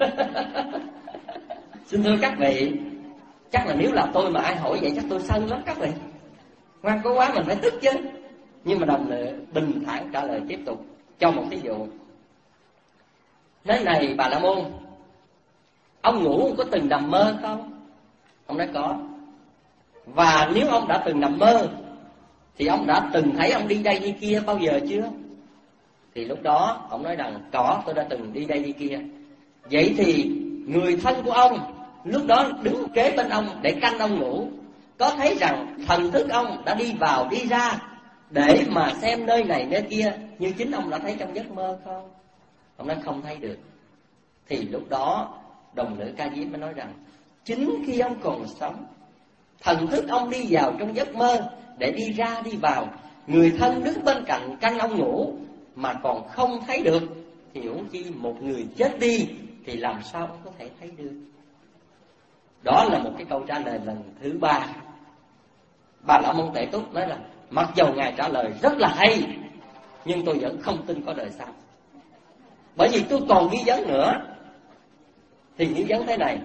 Xin thưa các vị, chắc là nếu là tôi mà ai hỏi vậy chắc tôi sân lắm các vị. Ngoan cố quá mình phải tức chứ. Nhưng mà đồng nữ bình thản trả lời tiếp tục, cho một thí dụ. Nói này Bà La Môn, ông ngủ ông có từng nằm mơ không? Ông nói có. Và nếu ông đã từng nằm mơ thì ông đã từng thấy ông đi đây đi kia bao giờ chưa? Thì lúc đó ông nói rằng có, tôi đã từng đi đây đi kia. Vậy thì người thân của ông lúc đó đứng kế bên ông để canh ông ngủ, có thấy rằng thần thức ông đã đi vào đi ra để mà xem nơi này nơi kia như chính ông đã thấy trong giấc mơ không? Ông nói không thấy được. Thì lúc đó đồng nữ Ca Diếp mới nói rằng chính khi ông còn sống, thần thức ông đi vào trong giấc mơ để đi ra đi vào, người thân đứng bên cạnh canh ông ngủ mà còn không thấy được, thì huống chi một người chết đi thì làm sao ông có thể thấy được. Đó là một cái câu trả lời lần thứ ba. Bà La Môn Tệ Túc nói là mặc dầu ngài trả lời rất là hay, nhưng tôi vẫn không tin có đời sau. Bởi vì tôi còn nghi vấn nữa. Thì nghi vấn thế này: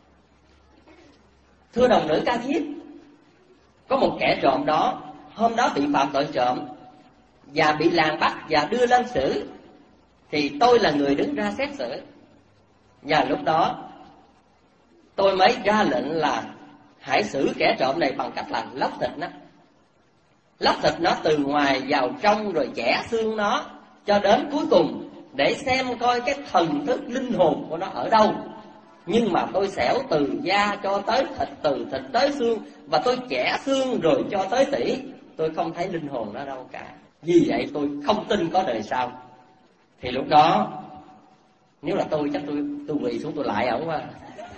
thưa đồng nữ Ca Diếp, có một kẻ trộm đó, hôm đó bị phạm tội trộm và bị làng bắt và đưa lên xử. Thì tôi là người đứng ra xét xử. Và lúc đó tôi mới ra lệnh là hãy xử kẻ trộm này bằng cách là lóc thịt nó. Lóc thịt nó từ ngoài vào trong, rồi chẻ xương nó cho đến cuối cùng, để xem coi cái thần thức linh hồn của nó ở đâu. Nhưng mà tôi xẻo từ da cho tới thịt, từ thịt tới xương, và tôi chẻ xương rồi cho tới tủy, tôi không thấy linh hồn nó đâu cả. Vì vậy tôi không tin có đời sau. Thì lúc đó nếu là tôi chắc tôi tôi quỳ xuống tôi lại ổng quá.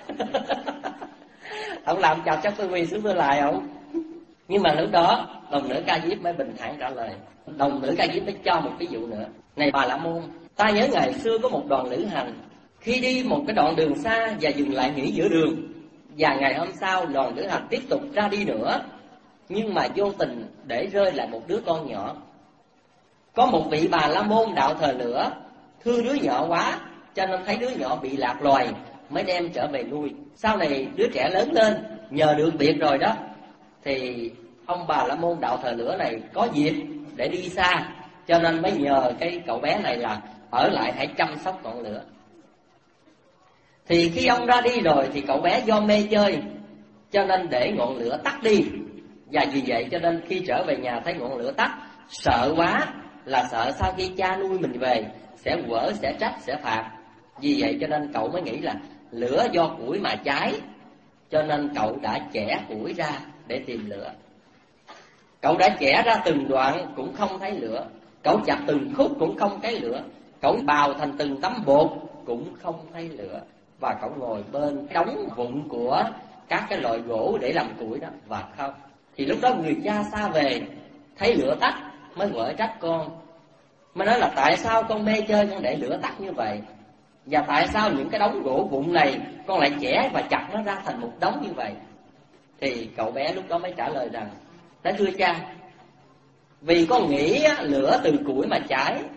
Ông làm chào chắc tôi quỳ xuống tôi lại ổng. Nhưng mà lúc đó đồng nữ Ca Diếp mới bình thản trả lời. Đồng nữ Ca Diếp mới cho một ví dụ nữa. Này Bà La Môn, ta nhớ ngày xưa có một đoàn lữ hành, khi đi một cái đoạn đường xa và dừng lại nghỉ giữa đường. Và ngày hôm sau đoàn lữ hành tiếp tục ra đi nữa, nhưng mà vô tình để rơi lại một đứa con nhỏ. Có một vị Bà La Môn đạo thờ lửa, thương đứa nhỏ quá, cho nên thấy đứa nhỏ bị lạc loài, mới đem trở về nuôi. Sau này đứa trẻ lớn lên, nhờ được việc rồi đó, thì ông Bà La Môn đạo thờ lửa này có dịp để đi xa, cho nên mới nhờ cái cậu bé này là ở lại hãy chăm sóc ngọn lửa. Thì khi ông ra đi rồi thì cậu bé do mê chơi, cho nên để ngọn lửa tắt đi. Và vì vậy cho nên khi trở về nhà thấy ngọn lửa tắt, sợ quá, là sợ sau khi cha nuôi mình về sẽ quở, sẽ trách, sẽ phạt. Vì vậy cho nên cậu mới nghĩ là lửa do củi mà cháy, cho nên cậu đã chẻ củi ra để tìm lửa. Cậu đã chẻ ra từng đoạn cũng không thấy lửa, cậu chặt từng khúc cũng không thấy lửa, cậu bào thành từng tấm bột cũng không thấy lửa. Và cậu ngồi bên đống vụn của các cái loại gỗ để làm củi đó và không. Thì lúc đó người cha xa về thấy lửa tắt mới quở trách con, mới nói là tại sao con mê chơi con để lửa tắt như vậy, và tại sao những cái đống gỗ vụn này con lại chẻ và chặt nó ra thành một đống như vậy. Thì cậu bé lúc đó mới trả lời rằng: Đã thưa cha, vì con nghĩ lửa từ củi mà cháy,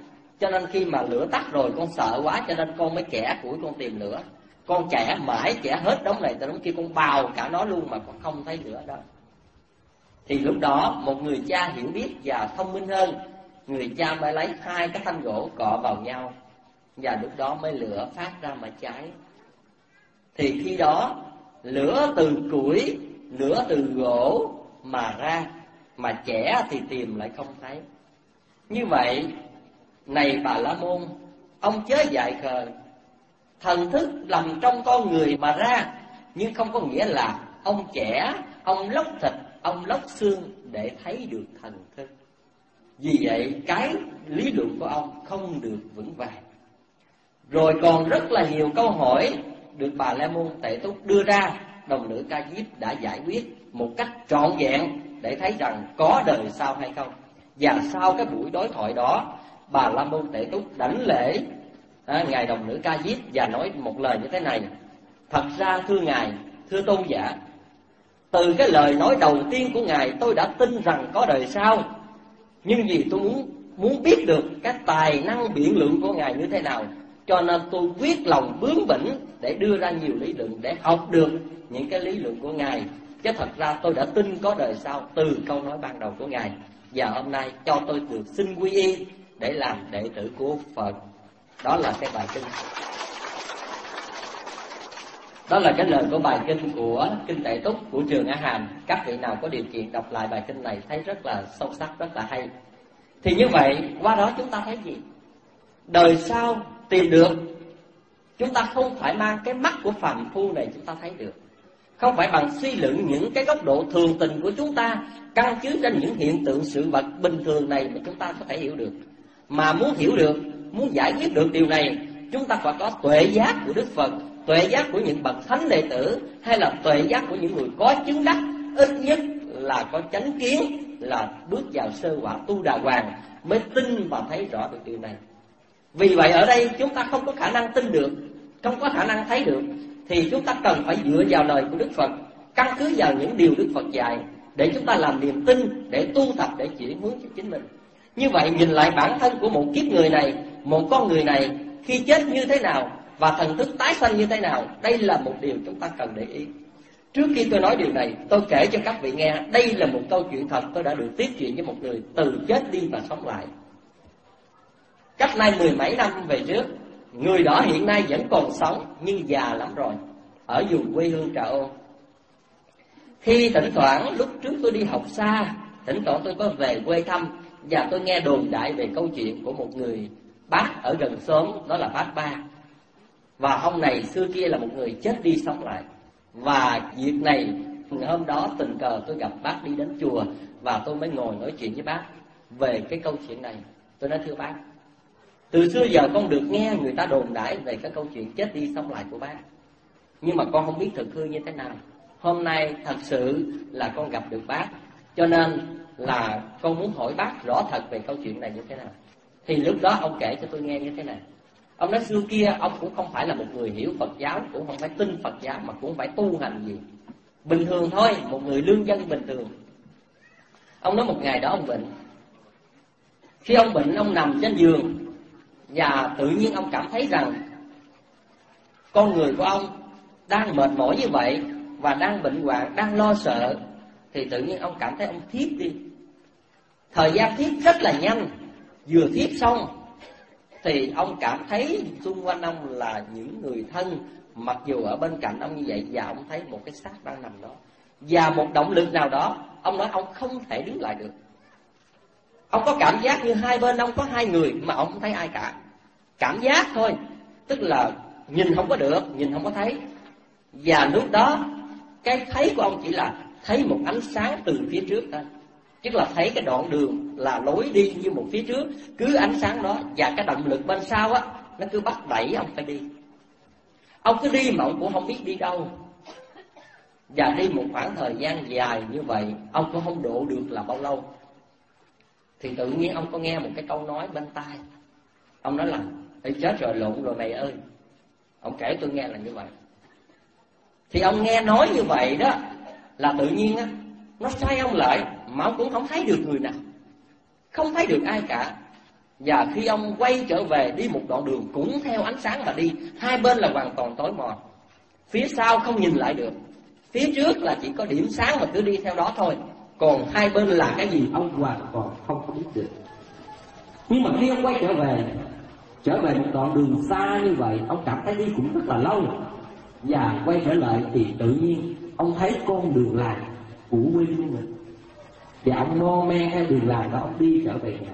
Cho nên khi mà lửa tắt rồi con sợ quá, cho nên con mới chẻ củi con tìm lửa. Con chẻ mãi, chẻ hết đống này tới đống kia, con bào cả nó luôn mà con không thấy lửa đó. Thì lúc đó một người cha hiểu biết và thông minh hơn, người cha mới lấy hai cái thanh gỗ cọ vào nhau, và lúc đó mới lửa phát ra mà cháy. Thì khi đó lửa từ củi, lửa từ gỗ mà ra, mà chẻ thì tìm lại không thấy. Như vậy, này Bà La Môn, ông chớ dại khờ. Thần thức nằm trong con người mà ra, nhưng không có nghĩa là ông chẻ, ông lóc thịt, ông lóc xương để thấy được thần thức. Vì vậy cái lý luận của ông không được vững vàng. Rồi còn rất là nhiều câu hỏi được Bà La Môn Tệ Túc đưa ra, đồng nữ Ca Diếp đã giải quyết một cách trọn vẹn để thấy rằng có đời sau hay không. Và sau cái buổi đối thoại đó, Bà La Môn Tệ Túc đảnh lễ à, ngài đồng nữ Ca Diếp và nói một lời như thế này: thật ra thưa ngài, thưa tôn giả, từ cái lời nói đầu tiên của ngài tôi đã tin rằng có đời sau. Nhưng vì tôi muốn muốn biết được cái tài năng biện luận của ngài như thế nào, cho nên tôi quyết lòng bướng bỉnh để đưa ra nhiều lý luận để học được những cái lý luận của ngài. Chứ thật ra tôi đã tin có đời sau từ câu nói ban đầu của ngài. Và hôm nay cho tôi được xin quy y để làm đệ tử của Phật. Đó là cái bài kinh. Đó là cái lời của bài kinh của Kinh Tệ Túc của Trường A Hàm. Các vị nào có điều kiện đọc lại bài kinh này thấy rất là sâu sắc, rất là hay. Thì như vậy, qua đó chúng ta thấy gì? Đời sau tìm được, chúng ta không phải mang cái mắt của phàm phu này chúng ta thấy được. Không phải bằng suy luận những cái góc độ thường tình của chúng ta, căn cứ trên những hiện tượng sự vật bình thường này mà chúng ta có thể hiểu được. Mà muốn hiểu được, muốn giải quyết được điều này, chúng ta phải có tuệ giác của Đức Phật, tuệ giác của những bậc thánh đệ tử, hay là tuệ giác của những người có chứng đắc, ít nhất là có chánh kiến, là bước vào sơ quả tu đà hoàng, mới tin và thấy rõ được điều này. Vì vậy ở đây chúng ta không có khả năng tin được, không có khả năng thấy được, thì chúng ta cần phải dựa vào lời của Đức Phật, căn cứ vào những điều Đức Phật dạy, để chúng ta làm niềm tin, để tu tập, để chuyển hướng cho chính mình. Như vậy nhìn lại bản thân của một kiếp người này, một con người này khi chết như thế nào và thần thức tái sanh như thế nào, đây là một điều chúng ta cần để ý. Trước khi tôi nói điều này, tôi kể cho các vị nghe, đây là một câu chuyện thật tôi đã được tiếp chuyện với một người từ chết đi và sống lại. Cách nay mười mấy năm về trước, người đó hiện nay vẫn còn sống nhưng già lắm rồi, ở vùng quê hương Trà Ôn. Khi thỉnh thoảng lúc trước tôi đi học xa, thỉnh thoảng tôi có về quê thăm, và tôi nghe đồn đại về câu chuyện của một người bác ở gần xóm, đó là bác Ba. Và ông này xưa kia là một người chết đi sống lại. Và việc này hôm đó tình cờ tôi gặp bác đi đến chùa, và tôi mới ngồi nói chuyện với bác về cái câu chuyện này. Tôi nói thưa bác, từ xưa giờ con được nghe người ta đồn đại về cái câu chuyện chết đi sống lại của bác, nhưng mà con không biết thực hư như thế nào. Hôm nay thật sự là con gặp được bác, cho nên là con muốn hỏi bác rõ thật về câu chuyện này như thế nào. Thì lúc đó ông kể cho tôi nghe như thế này. Ông nói xưa kia ông cũng không phải là một người hiểu Phật giáo, cũng không phải tin Phật giáo, mà cũng phải tu hành gì, bình thường thôi, một người lương dân bình thường. Ông nói một ngày đó ông bệnh. Khi ông bệnh, ông nằm trên giường, và tự nhiên ông cảm thấy rằng con người của ông đang mệt mỏi như vậy, và đang bệnh hoạn, đang lo sợ, thì tự nhiên ông cảm thấy ông thiếp đi. Thời gian thiếp rất là nhanh. Vừa thiếp xong thì ông cảm thấy xung quanh ông là những người thân, mặc dù ở bên cạnh ông như vậy, và ông thấy một cái xác đang nằm đó. Và một động lực nào đó, ông nói ông không thể đứng lại được. Ông có cảm giác như hai bên ông có hai người, mà ông không thấy ai cả. Cảm giác thôi, tức là nhìn không có được, nhìn không có thấy. Và lúc đó cái thấy của ông chỉ là thấy một ánh sáng từ phía trước thôi, tức là thấy cái đoạn đường là lối đi như một phía trước, cứ ánh sáng đó, và cái động lực bên sau á, nó cứ bắt đẩy ông phải đi. Ông cứ đi mà ông cũng không biết đi đâu. Và đi một khoảng thời gian dài như vậy, ông cũng không độ được là bao lâu. Thì tự nhiên ông có nghe một cái câu nói bên tai. Ông nói là: "Ê, chết rồi, lộn rồi mày ơi." Ông kể tôi nghe là như vậy. Thì ông nghe nói như vậy đó, là tự nhiên á, nó xoay ông lại, mà ông cũng không thấy được người nào, không thấy được ai cả. Và khi ông quay trở về đi một đoạn đường cũng theo ánh sáng mà đi, hai bên là hoàn toàn tối mòn, phía sau không nhìn lại được, phía trước là chỉ có điểm sáng mà cứ đi theo đó thôi, còn hai bên là cái gì ông hoàn toàn không có biết được. Nhưng mà khi ông quay trở về, trở về một đoạn đường xa như vậy, ông cảm thấy đi cũng rất là lâu, và quay trở lại thì tự nhiên ông thấy con đường làng của quê hương mình, và ông mô men theo đường làng đó, ông đi trở về nhà.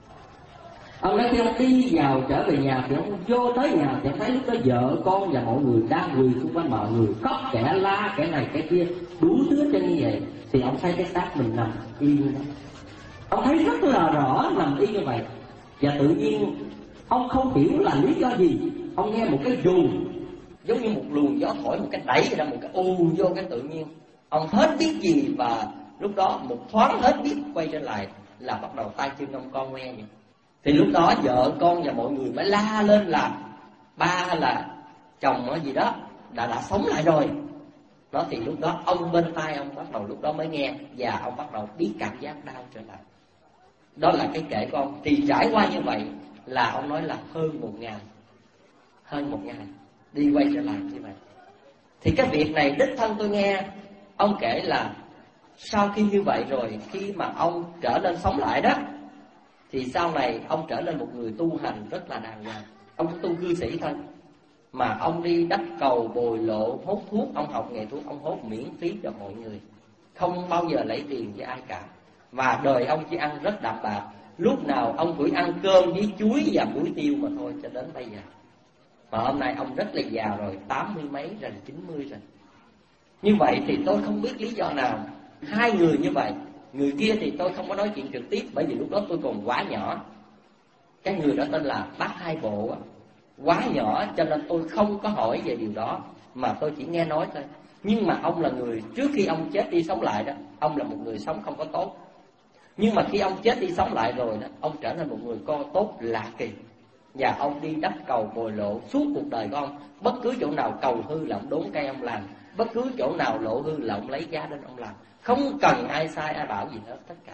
Ông nói khi ông đi vào trở về nhà thì ông vô tới nhà thì thấy lúc đó vợ con và mọi người đang quỳ xung quanh, mọi người khóc, kẻ la, kẻ này kẻ kia, đủ thứ cho như vậy. Thì ông thấy cái xác mình nằm y như đó, ông thấy rất là rõ nằm y như vậy. Và tự nhiên ông không hiểu là lý do gì, ông nghe một cái rùn giống như một luồng gió thổi, một cái đẩy ra, một cái ù vô cái tự nhiên. Ông hết biết gì, và lúc đó một thoáng hết biết, quay trở lại là bắt đầu tay chân ông con nghe vậy. Thì lúc đó vợ con và mọi người mới la lên là ba hay là chồng ở gì đó đã đã sống lại rồi. Đó thì lúc đó ông bên tai ông bắt đầu lúc đó mới nghe, và ông bắt đầu biết cảm giác đau trở lại. Đó là cái kể của ông. Thì trải qua như vậy là ông nói là hơn một ngàn hơn một ngàn đi quay trở lại như vậy. Thì cái việc này đích thân tôi nghe ông kể là sau khi như vậy rồi, khi mà ông trở nên sống lại đó, thì sau này ông trở nên một người tu hành rất là đàng hoàng. Ông tu cư sĩ thôi, mà ông đi đắp cầu bồi lộ, hốt thuốc, ông học nghề thuốc, ông hốt miễn phí cho mọi người, không bao giờ lấy tiền với ai cả. Và đời ông chỉ ăn rất đạm bạc, lúc nào ông cũng ăn cơm với chuối và muối tiêu mà thôi, cho đến bây giờ. Mà hôm nay ông rất là già rồi, tám mươi mấy rồi, chín mươi rồi. Như vậy thì tôi không biết lý do nào hai người như vậy. Người kia thì tôi không có nói chuyện trực tiếp, bởi vì lúc đó tôi còn quá nhỏ. Cái người đó tên là Bác Hai Bộ, quá nhỏ cho nên tôi không có hỏi về điều đó, mà tôi chỉ nghe nói thôi. Nhưng mà ông là người trước khi ông chết đi sống lại đó, ông là một người sống không có tốt. Nhưng mà khi ông chết đi sống lại rồi đó, ông trở nên một người con tốt lạ kỳ. Và ông đi đắp cầu bồi lộ suốt cuộc đời của ông. Bất cứ chỗ nào cầu hư là ông đốn cây ông làm, bất cứ chỗ nào lộ hư là ông lấy giá đến ông làm, không cần ai sai ai bảo gì hết tất cả.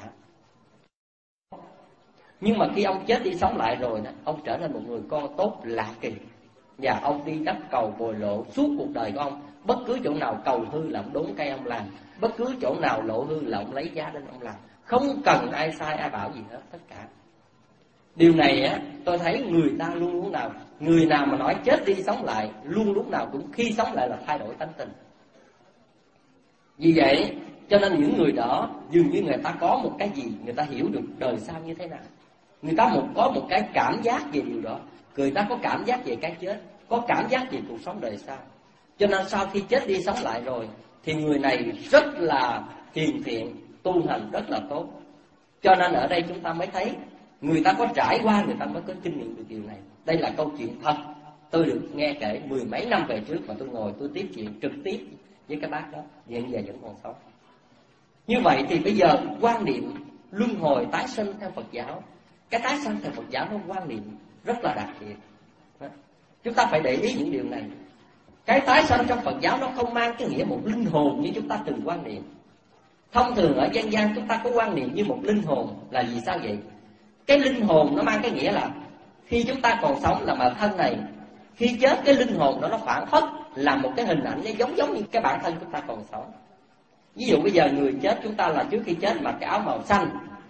Nhưng mà khi ông chết đi sống lại rồi đó, ông trở nên một người con tốt lạ kỳ. Và ông đi đắp cầu bồi lộ suốt cuộc đời của ông. Bất cứ chỗ nào cầu hư là ông đốn cây ông làm, bất cứ chỗ nào lộ hư là ông lấy giá đến ông làm, không cần ai sai ai bảo gì hết tất cả. Điều này á, tôi thấy người ta luôn lúc nào, người nào mà nói chết đi sống lại, luôn lúc nào cũng khi sống lại là thay đổi tánh tình. Vì vậy cho nên những người đó dường như người ta có một cái gì, người ta hiểu được đời sau như thế nào. Người ta một có một cái cảm giác về điều đó, người ta có cảm giác về cái chết, có cảm giác về cuộc sống đời sau. Cho nên sau khi chết đi sống lại rồi thì người này rất là hiền thiện, tu hành rất là tốt. Cho nên ở đây chúng ta mới thấy người ta có trải qua, người ta mới có kinh nghiệm được điều này. Đây là câu chuyện thật, tôi được nghe kể mười mấy năm về trước, mà tôi ngồi tôi tiếp chuyện trực tiếp với cái bác đó, hiện giờ vẫn còn sống. Như vậy thì bây giờ quan niệm luân hồi tái sinh theo Phật giáo, cái tái sinh theo Phật giáo nó quan niệm rất là đặc biệt. Chúng ta phải để ý những điều này. Cái tái sinh trong Phật giáo nó không mang cái nghĩa một linh hồn như chúng ta từng quan niệm. Thông thường ở dân gian chúng ta có quan niệm như một linh hồn là vì sao vậy? Cái linh hồn nó mang cái nghĩa là khi chúng ta còn sống là bản thân này, khi chết cái linh hồn đó nó phản phất là một cái hình ảnh nó giống giống như cái bản thân chúng ta còn sống. Ví dụ bây giờ người chết chúng ta là trước khi chết mặc cái áo màu xanh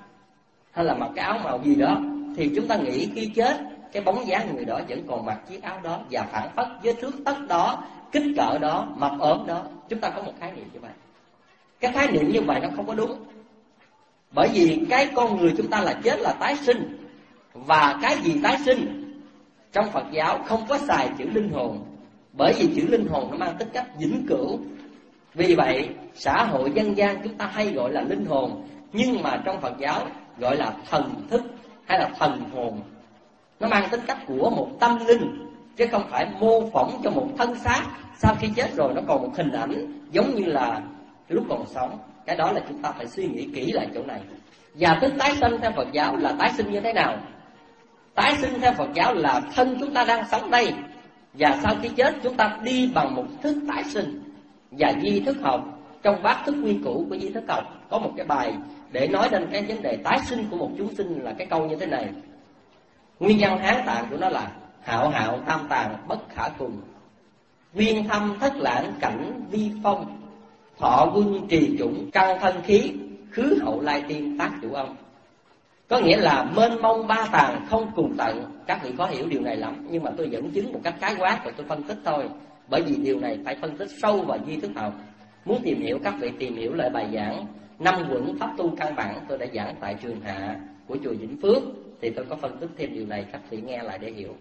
hay là mặc cái áo màu gì đó, thì chúng ta nghĩ khi chết cái bóng dáng người đó vẫn còn mặc chiếc áo đó và phản phất với thước tấc đó, kích cỡ đó, mập ốm đó. Chúng ta có một khái niệm như vậy. Cái khái niệm như vậy nó không có đúng. Bởi vì cái con người chúng ta là chết là tái sinh. Và cái gì tái sinh trong Phật giáo không có xài chữ linh hồn, bởi vì chữ linh hồn nó mang tính cách vĩnh cửu. Vì vậy xã hội dân gian chúng ta hay gọi là linh hồn, nhưng mà trong Phật giáo gọi là thần thức hay là thần hồn. Nó mang tính cách của một tâm linh, chứ không phải mô phỏng cho một thân xác. Sau khi chết rồi nó còn một hình ảnh giống như là lúc còn sống. Cái đó là chúng ta phải suy nghĩ kỹ lại chỗ này. Và thức tái sinh theo Phật giáo là tái sinh như thế nào? Tái sinh theo Phật giáo là thân chúng ta đang sống đây, và sau khi chết chúng ta đi bằng một thức tái sinh. Và di thức học, trong bát thức nguyên củ của di thức học có một cái bài để nói đến cái vấn đề tái sinh của một chúng sinh là cái câu như thế này: Nguyên nhân Hán tạng của nó là hạo hạo tam tàng bất khả cùng, viên thâm thất lãng cảnh vi phong, thọ quân trì chủng căn thân khí, khứ hậu lai tiên tác chủ ông. Có nghĩa là mênh mông ba tàng không cùng tận. Các vị khó hiểu điều này lắm, nhưng mà tôi dẫn chứng một cách khái quát và tôi phân tích thôi. Bởi vì điều này phải phân tích sâu vào duy thức học. Muốn tìm hiểu, các vị tìm hiểu lại bài giảng năm quẩn pháp tu căn bản tôi đã giảng tại Trường Hạ của chùa Vĩnh Phước, thì tôi có phân tích thêm điều này, các vị nghe lại để hiểu.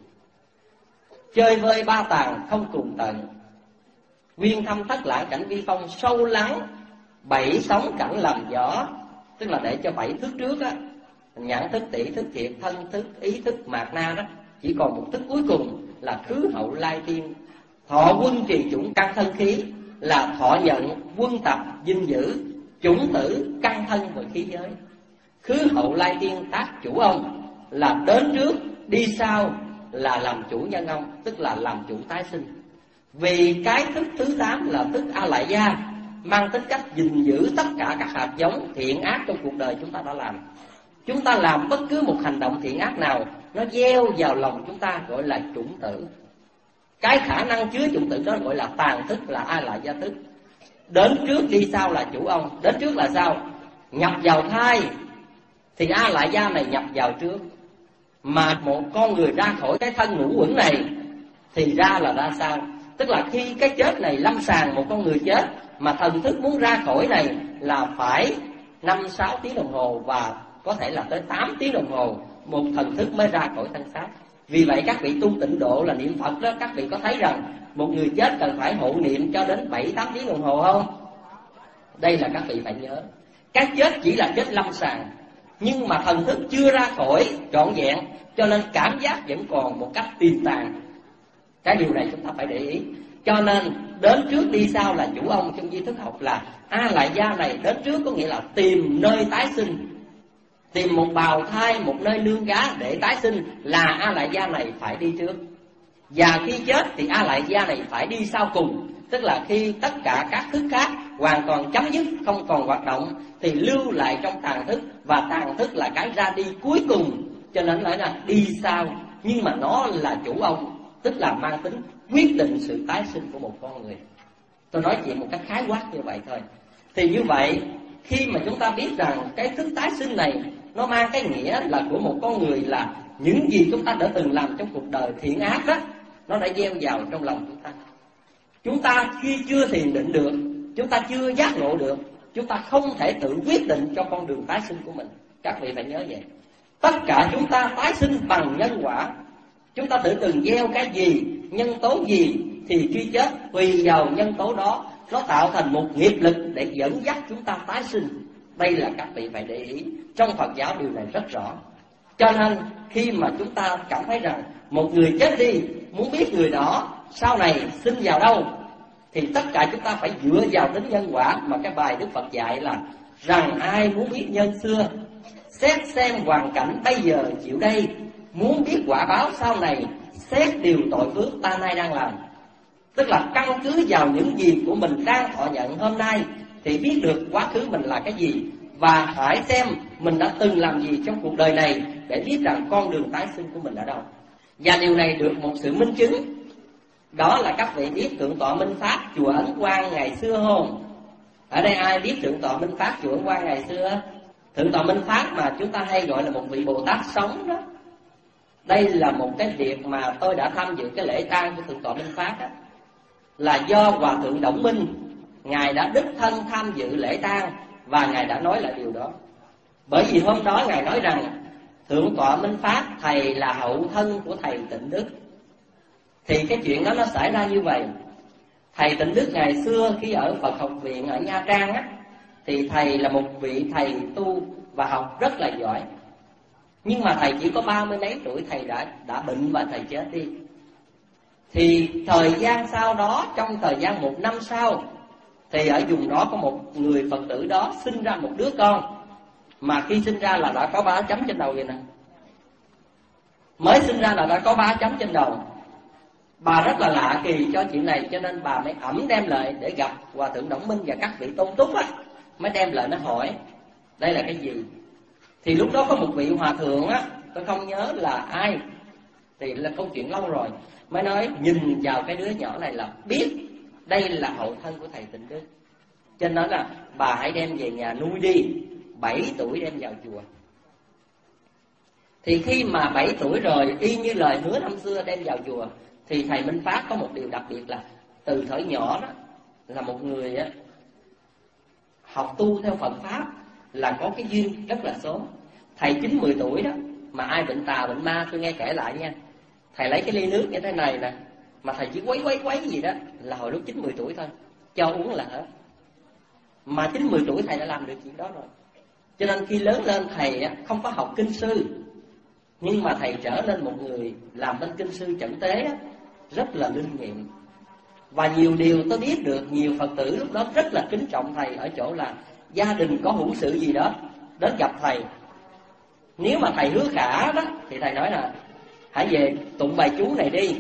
Chơi vơi ba tàng không cùng tận, viên thâm thất lãng cảnh vi phong, sâu lắng bảy sóng cảnh làm gió. Tức là để cho bảy thức trước á, nhãn thức, tỷ thức, thiệt thân thức, ý thức, mạt na đó, chỉ còn một thức cuối cùng là khứ hậu lai tiên. Thọ quân trì chủng căn thân khí là thọ nhận, quân tập, dinh giữ, chủng tử, căn thân và khí giới. Khứ hậu lai tiên tác chủ ông là đến trước, đi sau là làm chủ nhân ông, tức là làm chủ tái sinh. Vì cái thức thứ tám là thức A Lại Gia, mang tính cách gìn giữ tất cả các hạt giống thiện ác trong cuộc đời chúng ta đã làm. Chúng ta làm bất cứ một hành động thiện ác nào, nó gieo vào lòng chúng ta gọi là chủng tử. Cái khả năng chứa chủng tử đó gọi là tàn thức, là A Lại Gia thức. Đến trước đi sau là chủ ông. Đến trước là sao? Nhập vào thai thì A Lại Gia này nhập vào trước. Mà một con người ra khỏi cái thân ngũ uẩn này thì ra là ra sao? Tức là khi cái chết này lâm sàng một con người chết, mà thần thức muốn ra khỏi này là phải năm sáu tiếng đồng hồ, và có thể là tới tám tiếng đồng hồ một thần thức mới ra khỏi thân xác. Vì vậy các vị tu tịnh độ là niệm Phật đó, các vị có thấy rằng một người chết cần phải hộ niệm cho đến bảy tám tiếng đồng hồ không? Đây là các vị phải nhớ. Cái chết chỉ là chết lâm sàng, nhưng mà thần thức chưa ra khỏi trọn vẹn, cho nên cảm giác vẫn còn một cách tiềm tàng. Cái điều này chúng ta phải để ý. Cho nên đến trước đi sau là chủ ông trong duy thức học là A Lại Gia này đến trước có nghĩa là tìm nơi tái sinh, tìm một bào thai, một nơi nương gá để tái sinh, là A Lại Gia này phải đi trước. Và khi chết thì A Lại Gia này phải đi sau cùng. Tức là khi tất cả các thức khác hoàn toàn chấm dứt, không còn hoạt động, thì lưu lại trong tàn thức, và tàn thức là cái ra đi cuối cùng. Cho nên nói là đi sau, nhưng mà nó là chủ ông, tức là mang tính quyết định sự tái sinh của một con người. Tôi nói chuyện một cách khái quát như vậy thôi. Thì như vậy, khi mà chúng ta biết rằng cái thức tái sinh này nó mang cái nghĩa là của một con người, là những gì chúng ta đã từng làm trong cuộc đời thiện ác đó, nó đã gieo vào trong lòng chúng ta. Chúng ta khi chưa thiền định được, chúng ta chưa giác ngộ được, chúng ta không thể tự quyết định cho con đường tái sinh của mình. Các vị phải nhớ vậy. Tất cả chúng ta tái sinh bằng nhân quả. Chúng ta tự từng gieo cái gì, nhân tố gì, thì khi chết tùy vào nhân tố đó, nó tạo thành một nghiệp lực để dẫn dắt chúng ta tái sinh. Đây là các vị phải để ý. Trong Phật giáo điều này rất rõ. Cho nên khi mà chúng ta cảm thấy rằng một người chết đi, muốn biết người đó sau này sinh vào đâu, thì tất cả chúng ta phải dựa vào tính nhân quả. Mà cái bài Đức Phật dạy là rằng ai muốn biết nhân xưa, xét xem hoàn cảnh bây giờ chịu đây. Muốn biết quả báo sau này, xét điều tội phước ta nay đang làm. Tức là căn cứ vào những gì của mình đang thọ nhận hôm nay thì biết được quá khứ mình là cái gì, và hãy xem mình đã từng làm gì trong cuộc đời này để biết rằng con đường tái sinh của mình ở đâu. Và điều này được một sự minh chứng. Đó là các vị biết Thượng tọa Minh Pháp chùa Ấn Quang ngày xưa không? Ở đây ai biết Thượng tọa Minh Pháp chùa Ấn Quang ngày xưa? Thượng tọa Minh Pháp mà chúng ta hay gọi là một vị Bồ Tát sống đó. Đây là một cái việc mà tôi đã tham dự cái lễ tang của Thượng tọa Minh Pháp đó, là do Hòa thượng Đổng Minh, ngài đã đích thân tham dự lễ tang và ngài đã nói lại điều đó. Bởi vì hôm đó ngài nói rằng Thượng tọa Minh Pháp thầy là hậu thân của thầy Tịnh Đức. Thì cái chuyện đó nó xảy ra như vậy. Thầy Tịnh Đức ngày xưa khi ở Phật học viện ở Nha Trang á, thì thầy là một vị thầy tu và học rất là giỏi. Nhưng mà thầy chỉ có ba mươi mấy tuổi thầy đã đã bệnh và thầy chết đi. Thì thời gian sau đó, trong thời gian một năm sau, thì ở vùng đó có một người Phật tử đó sinh ra một đứa con, mà khi sinh ra là đã có ba chấm trên đầu vậy nè. Mới sinh ra là đã có ba chấm trên đầu. Bà rất là lạ kỳ cho chuyện này, cho nên bà mới ẵm đem lại để gặp Hòa thượng Đổng Minh và các vị tôn túc á, mới đem lại nó hỏi đây là cái gì. Thì lúc đó có một vị hòa thượng á, tôi không nhớ là ai, thì là câu chuyện lâu rồi, mới nói nhìn vào cái đứa nhỏ này là biết đây là hậu thân của thầy Tịnh Đức. Cho nên là bà hãy đem về nhà nuôi đi, bảy tuổi đem vào chùa. Thì khi mà bảy tuổi rồi, y như lời hứa năm xưa đem vào chùa, thì thầy Minh Phát có một điều đặc biệt là từ thời nhỏ đó là một người á, học tu theo Phật Pháp là có cái duyên rất là số. Thầy chín mười tuổi đó, mà ai bệnh tà bệnh ma tôi nghe kể lại nha, thầy lấy cái ly nước như thế này nè, mà thầy chỉ quấy quấy quấy gì đó là hồi lúc chín mười tuổi thôi, cho uống là hết. Mà chín mười tuổi thầy đã làm được chuyện đó rồi. Cho nên khi lớn lên thầy không có học kinh sư, nhưng mà thầy trở nên một người làm bên kinh sư chẩn tế rất là linh nghiệm. Và nhiều điều tôi biết được, nhiều Phật tử lúc đó rất là kính trọng thầy ở chỗ là gia đình có hữu sự gì đó đến gặp thầy. Nếu mà thầy hứa khả đó thì thầy nói là hãy về tụng bài chú này đi,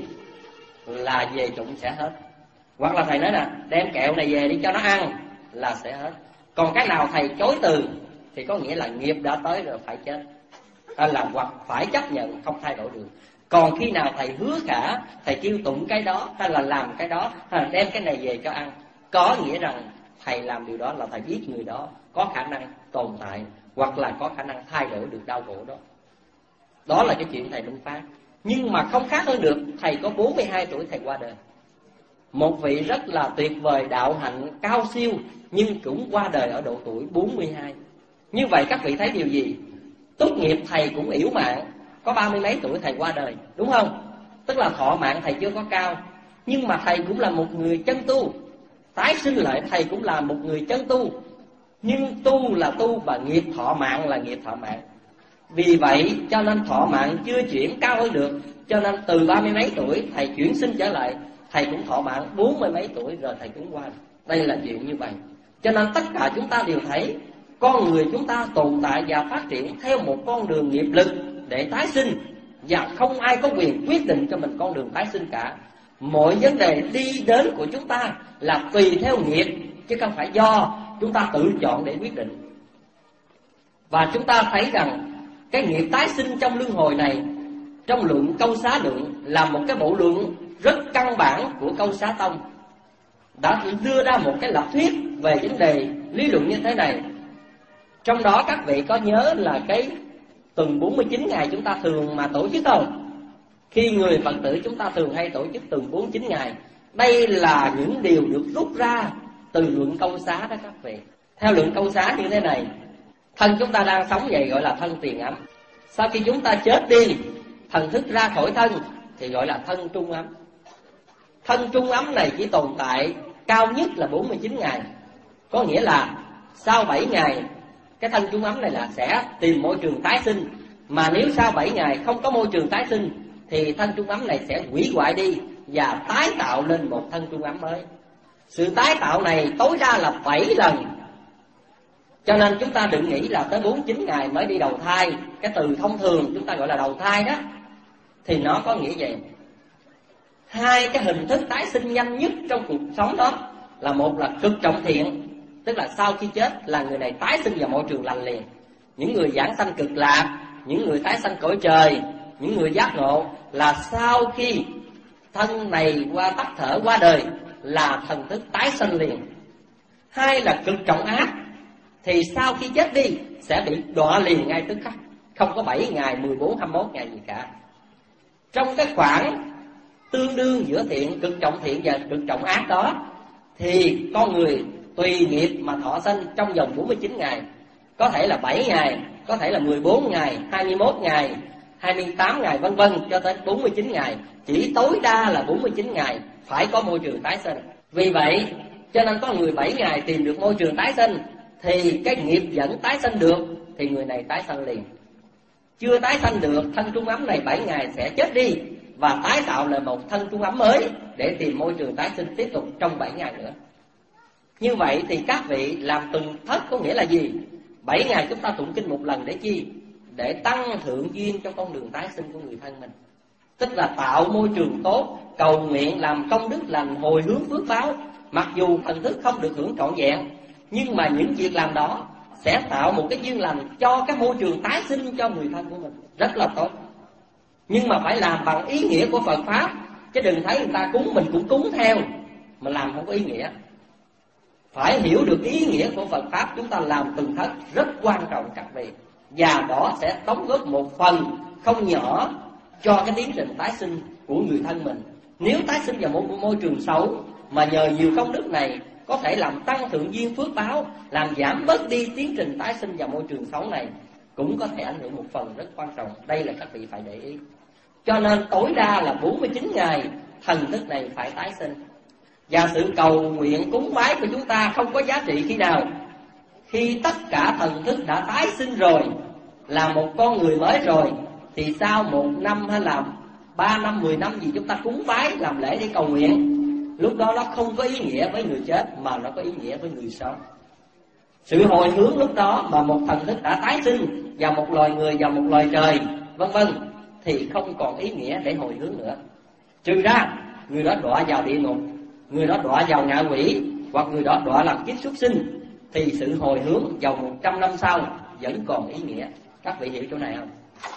là về tụng sẽ hết. Hoặc là thầy nói là đem kẹo này về đi cho nó ăn, là sẽ hết. Còn cái nào thầy chối từ thì có nghĩa là nghiệp đã tới rồi, phải chết, hay là hoặc phải chấp nhận không thay đổi được. Còn khi nào thầy hứa khả, thầy kêu tụng cái đó hay là làm cái đó hay là đem cái này về cho ăn, có nghĩa rằng thầy làm điều đó là thầy biết người đó có khả năng tồn tại, hoặc là có khả năng thay đổi được đau khổ đó. Đó là cái chuyện thầy Minh Phát. Nhưng mà không khác hơn được, thầy có bốn mươi hai tuổi thầy qua đời. Một vị rất là tuyệt vời, đạo hạnh cao siêu, nhưng cũng qua đời ở độ tuổi bốn mươi hai. Như vậy các vị thấy điều gì? Tốt nghiệp thầy cũng yểu mạng, có ba mươi mấy tuổi thầy qua đời, đúng không? Tức là thọ mạng thầy chưa có cao. Nhưng mà thầy cũng là một người chân tu, tái sinh lại thầy cũng là một người chân tu. Nhưng tu là tu và nghiệp thọ mạng là nghiệp thọ mạng. Vì vậy cho nên thọ mạng chưa chuyển cao hơn được. Cho nên từ ba mươi mấy tuổi thầy chuyển sinh trở lại, thầy cũng thọ mạng bốn mươi mấy tuổi rồi thầy cũng qua. Đây là chuyện như vậy. Cho nên tất cả chúng ta đều thấy con người chúng ta tồn tại và phát triển theo một con đường nghiệp lực để tái sinh, và không ai có quyền quyết định cho mình con đường tái sinh cả. Mọi vấn đề đi đến của chúng ta là tùy theo nghiệp, chứ không phải do chúng ta tự chọn để quyết định. Và chúng ta thấy rằng cái nghiệp tái sinh trong luân hồi này, trong luận Câu Xá Luận là một cái bộ luận rất căn bản của Câu Xá Tông, đã đưa ra một cái lập thuyết về vấn đề lý luận như thế này. Trong đó các vị có nhớ là cái tuần bốn mươi chín ngày chúng ta thường mà tổ chức không? Khi người Phật tử chúng ta thường hay tổ chức tuần bốn mươi chín ngày. Đây là những điều được rút ra từ luận Câu Xá đó các vị. Theo luận Câu Xá như thế này: thân chúng ta đang sống vậy gọi là thân tiền ấm. Sau khi chúng ta chết đi, thần thức ra khỏi thân thì gọi là thân trung ấm. Thân trung ấm này chỉ tồn tại cao nhất là bốn mươi chín ngày. Có nghĩa là sau bảy ngày cái thân trung ấm này là sẽ tìm môi trường tái sinh. Mà nếu sau bảy ngày không có môi trường tái sinh thì thân trung ấm này sẽ hủy hoại đi và tái tạo lên một thân trung ấm mới. Sự tái tạo này tối đa là bảy lần. Cho nên chúng ta đừng nghĩ là tới bốn mươi chín ngày mới đi đầu thai. Cái từ thông thường chúng ta gọi là đầu thai đó, thì nó có nghĩa vậy. Hai cái hình thức tái sinh nhanh nhất trong cuộc sống đó là một là cực trọng thiện, tức là sau khi chết là người này tái sinh vào môi trường lành liền. Những người giảng sanh cực lạc, những người tái sanh cõi trời, những người giác ngộ là sau khi thân này qua tắt thở qua đời là thần thức tái sanh liền. Hai là cực trọng ác, thì sau khi chết đi sẽ bị đọa liền ngay tức khắc, không có bảy ngày, mười bốn, hai mươi mốt ngày gì cả. Trong cái khoảng tương đương giữa thiện, cực trọng thiện và cực trọng ác đó, thì con người tùy nghiệp mà thọ sanh trong vòng bốn mươi chín ngày. Có thể là bảy ngày, có thể là mười bốn ngày, hai mươi mốt ngày, hai mươi tám ngày vân vân cho tới bốn mươi chín ngày. Chỉ tối đa là bốn mươi chín ngày phải có môi trường tái sinh. Vì vậy cho nên có người bảy ngày tìm được môi trường tái sinh thì cái nghiệp vẫn tái sinh được thì người này tái sinh liền. Chưa tái sinh được, thân trung ấm này bảy ngày sẽ chết đi và tái tạo lại một thân trung ấm mới để tìm môi trường tái sinh tiếp tục trong bảy ngày nữa. Như vậy thì các vị làm từng thất có nghĩa là gì? Bảy ngày chúng ta tụng kinh một lần để chi? Để tăng thượng duyên trong con đường tái sinh của người thân mình. Tức là tạo môi trường tốt, cầu nguyện, làm công đức lành, hồi hướng phước báo. Mặc dù thần thức không được hưởng trọn vẹn, nhưng mà những việc làm đó sẽ tạo một cái duyên lành cho cái môi trường tái sinh cho người thân của mình, rất là tốt. Nhưng mà phải làm bằng ý nghĩa của Phật Pháp, chứ đừng thấy người ta cúng mình cũng cúng theo mà làm không có ý nghĩa. Phải hiểu được ý nghĩa của Phật Pháp, chúng ta làm từng thất rất quan trọng các vị. Và đó sẽ đóng góp một phần không nhỏ cho cái tiến trình tái sinh của người thân mình. Nếu tái sinh vào một môi trường xấu mà nhờ nhiều công đức này có thể làm tăng thượng duyên phước báo, làm giảm bớt đi tiến trình tái sinh vào môi trường xấu này, cũng có thể ảnh hưởng một phần rất quan trọng. Đây là các vị phải để ý. Cho nên tối đa là bốn mươi chín ngày thần thức này phải tái sinh. Và sự cầu nguyện cúng bái của chúng ta không có giá trị khi nào? Khi tất cả thần thức đã tái sinh rồi, là một con người mới rồi, thì sau một năm hay là ba năm, mười năm gì chúng ta cúng bái làm lễ để cầu nguyện, lúc đó nó không có ý nghĩa với người chết mà nó có ý nghĩa với người sống. Sự hồi hướng lúc đó mà một thần thức đã tái sinh vào một loài người, vào một loài trời, vân vân, thì không còn ý nghĩa để hồi hướng nữa. Trừ ra người đó đọa vào địa ngục, người đó đọa vào ngạ quỷ, hoặc người đó đọa làm kiếp súc sinh, thì sự hồi hướng vào một trăm năm sau vẫn còn ý nghĩa. Các vị hiểu chỗ này không?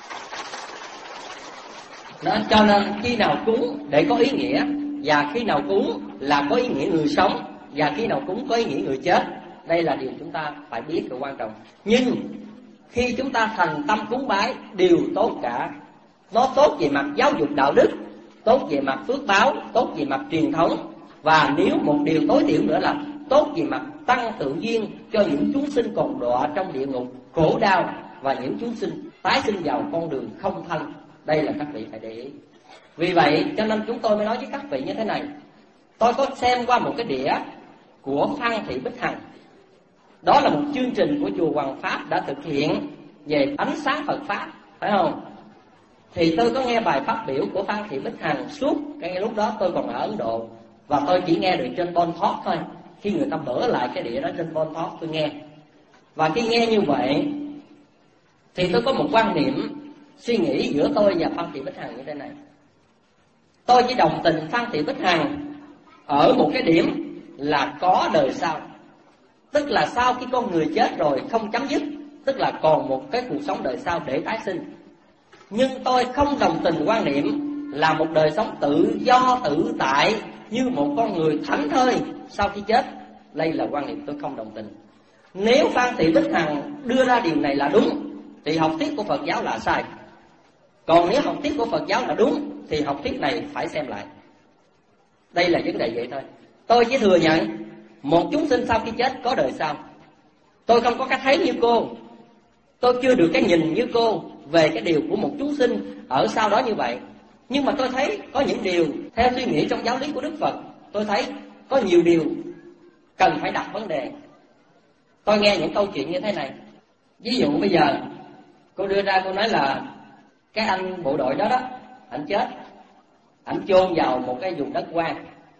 Đó, cho nên khi nào cúng để có ý nghĩa, và khi nào cúng là có ý nghĩa người sống, và khi nào cúng có ý nghĩa người chết. Đây là điều chúng ta phải biết và quan trọng. Nhưng khi chúng ta thành tâm cúng bái đều tốt cả. Nó tốt về mặt giáo dục đạo đức, tốt về mặt phước báo, tốt về mặt truyền thống. Và nếu một điều tối thiểu nữa là tốt về mặt tăng tượng duyên cho những chúng sinh còn đọa trong địa ngục khổ đau, và những chúng sinh tái sinh vào con đường không thanh. Đây là các vị phải để ý. Vì vậy cho nên chúng tôi mới nói với các vị như thế này. Tôi có xem qua một cái đĩa của Phan Thị Bích Hằng. Đó là một chương trình của chùa Hoàng Pháp đã thực hiện về ánh sáng Phật Pháp, phải không? Thì tôi có nghe bài phát biểu của Phan Thị Bích Hằng suốt cái lúc đó tôi còn ở Ấn Độ, và tôi chỉ nghe được trên Bon Talk thôi. Khi người ta mở lại cái đĩa đó trên Bon Talk tôi nghe. Và khi nghe như vậy thì tôi có một quan niệm suy nghĩ giữa tôi và Phan Thị Bích Hằng như thế này. Tôi chỉ đồng tình Phan Thị Bích Hằng ở một cái điểm là có đời sau. Tức là sau khi con người chết rồi không chấm dứt, tức là còn một cái cuộc sống đời sau để tái sinh. Nhưng tôi không đồng tình quan niệm là một đời sống tự do tự tại như một con người thảnh thơi sau khi chết. Đây là quan niệm tôi không đồng tình. Nếu Phan Thị Bích Hằng đưa ra điều này là đúng thì học thuyết của Phật giáo là sai. Còn nếu học thuyết của Phật giáo là đúng thì học thuyết này phải xem lại. Đây là vấn đề vậy thôi. Tôi chỉ thừa nhận một chúng sinh sau khi chết có đời sau. Tôi không có cái thấy như cô, tôi chưa được cái nhìn như cô về cái điều của một chúng sinh ở sau đó như vậy. Nhưng mà tôi thấy có những điều theo suy nghĩ trong giáo lý của Đức Phật, tôi thấy có nhiều điều cần phải đặt vấn đề. Tôi nghe những câu chuyện như thế này. Ví dụ bây giờ cô đưa ra cô nói là cái anh bộ đội đó đó, anh chết, anh chôn vào một cái vùng đất hoang.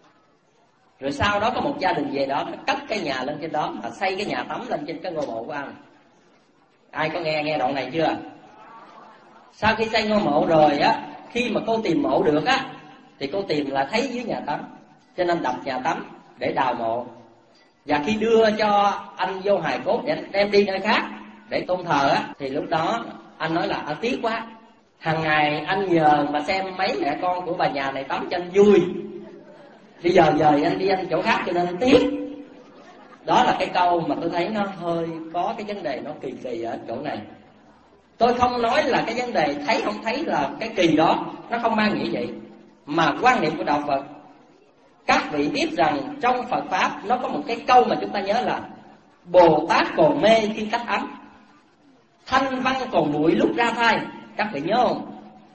Rồi sau đó có một gia đình về đó, nó cất cái nhà lên trên đó, và xây cái nhà tắm lên trên cái ngôi mộ của anh. Ai có nghe nghe đoạn này chưa? Sau khi xây ngôi mộ rồi á, khi mà cô tìm mộ được á, thì cô tìm là thấy dưới nhà tắm, cho nên đập nhà tắm để đào mộ. Và khi đưa cho anh vô hài cốt để đem đi nơi khác để tôn thờ á, thì lúc đó anh nói là à, tiếc quá, hàng ngày anh nhờ mà xem mấy mẹ con của bà nhà này tắm cho anh vui, bây giờ dời anh đi anh chỗ khác cho nên anh tiếc. Đó là cái câu mà tôi thấy nó hơi có cái vấn đề nó kỳ kỳ ở chỗ này. Tôi không nói là cái vấn đề thấy không thấy là cái kỳ đó, nó không mang nghĩa vậy. Mà quan niệm của Đạo Phật, các vị biết rằng trong Phật Pháp nó có một cái câu mà chúng ta nhớ là Bồ Tát còn mê khi cách ấm, thanh văn còn muội lúc ra thai. Các vị nhớ không?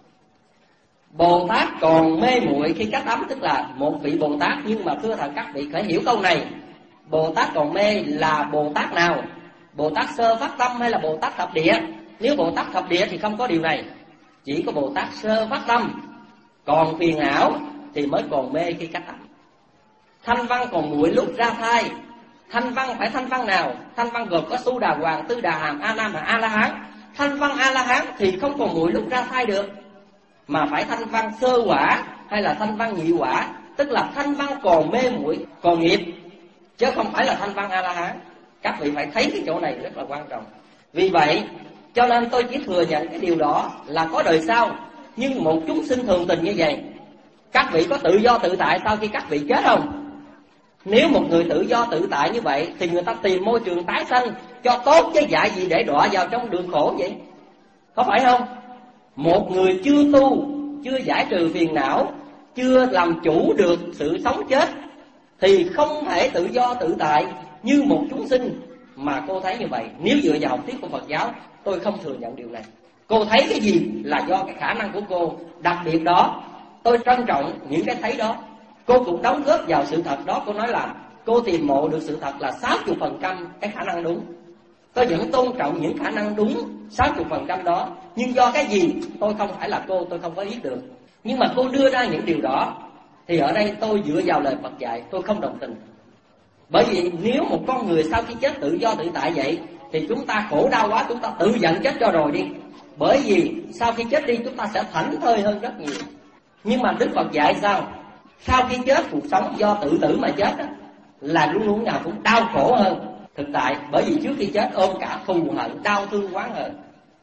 Bồ Tát còn mê muội khi cách ấm, tức là một vị Bồ Tát. Nhưng mà thưa thật các vị phải hiểu câu này, Bồ Tát còn mê là Bồ Tát nào? Bồ Tát sơ phát tâm hay là Bồ Tát thập địa? Nếu Bồ Tát thập địa thì không có điều này, chỉ có Bồ Tát sơ phát tâm. Còn phiền não thì mới còn mê khi cách ấm. Thanh văn còn muội lúc ra thai. Thanh văn phải thanh văn nào? Thanh văn gồm có Su Đà Hoàng, Tư Đà Hàm, A Nam và A La Hán. Thanh văn A La Hán thì không còn muội lúc ra thai được, mà phải thanh văn sơ quả hay là thanh văn nhị quả, tức là thanh văn còn mê muội, còn nghiệp, chứ không phải là thanh văn A La Hán. Các vị phải thấy cái chỗ này rất là quan trọng. Vì vậy cho nên tôi chỉ thừa nhận cái điều đó là có đời sau. Nhưng một chúng sinh thường tình như vậy, các vị có tự do tự tại sau khi các vị chết không? Nếu một người tự do tự tại như vậy thì người ta tìm môi trường tái sanh cho tốt, chứ dạy gì để đọa vào trong đường khổ vậy? Có phải không? Một người chưa tu, chưa giải trừ phiền não, chưa làm chủ được sự sống chết thì không thể tự do tự tại như một chúng sinh mà cô thấy như vậy. Nếu dựa vào học thuyết của Phật giáo, tôi không thừa nhận điều này. Cô thấy cái gì là do cái khả năng của cô, đặc biệt đó. Tôi trân trọng những cái thấy đó. Cô cũng đóng góp vào sự thật đó. Cô nói là cô tìm mộ được sự thật là sáu mươi phần trăm cái khả năng đúng. Tôi vẫn tôn trọng những khả năng đúng sáu mươi phần trăm đó. Nhưng do cái gì tôi không phải là cô, tôi không có biết được. Nhưng mà cô đưa ra những điều đó thì ở đây tôi dựa vào lời Phật dạy, tôi không đồng tình. Bởi vì nếu một con người sau khi chết tự do tự tại vậy thì chúng ta khổ đau quá, chúng ta tự giận chết cho rồi đi. Bởi vì sau khi chết đi chúng ta sẽ thảnh thơi hơn rất nhiều. Nhưng mà Đức Phật dạy sao? Sau khi chết, cuộc sống do tự tử mà chết đó, là luôn luôn nào cũng đau khổ hơn thực tại. Bởi vì trước khi chết ôm cả thù hận, đau thương oán hận.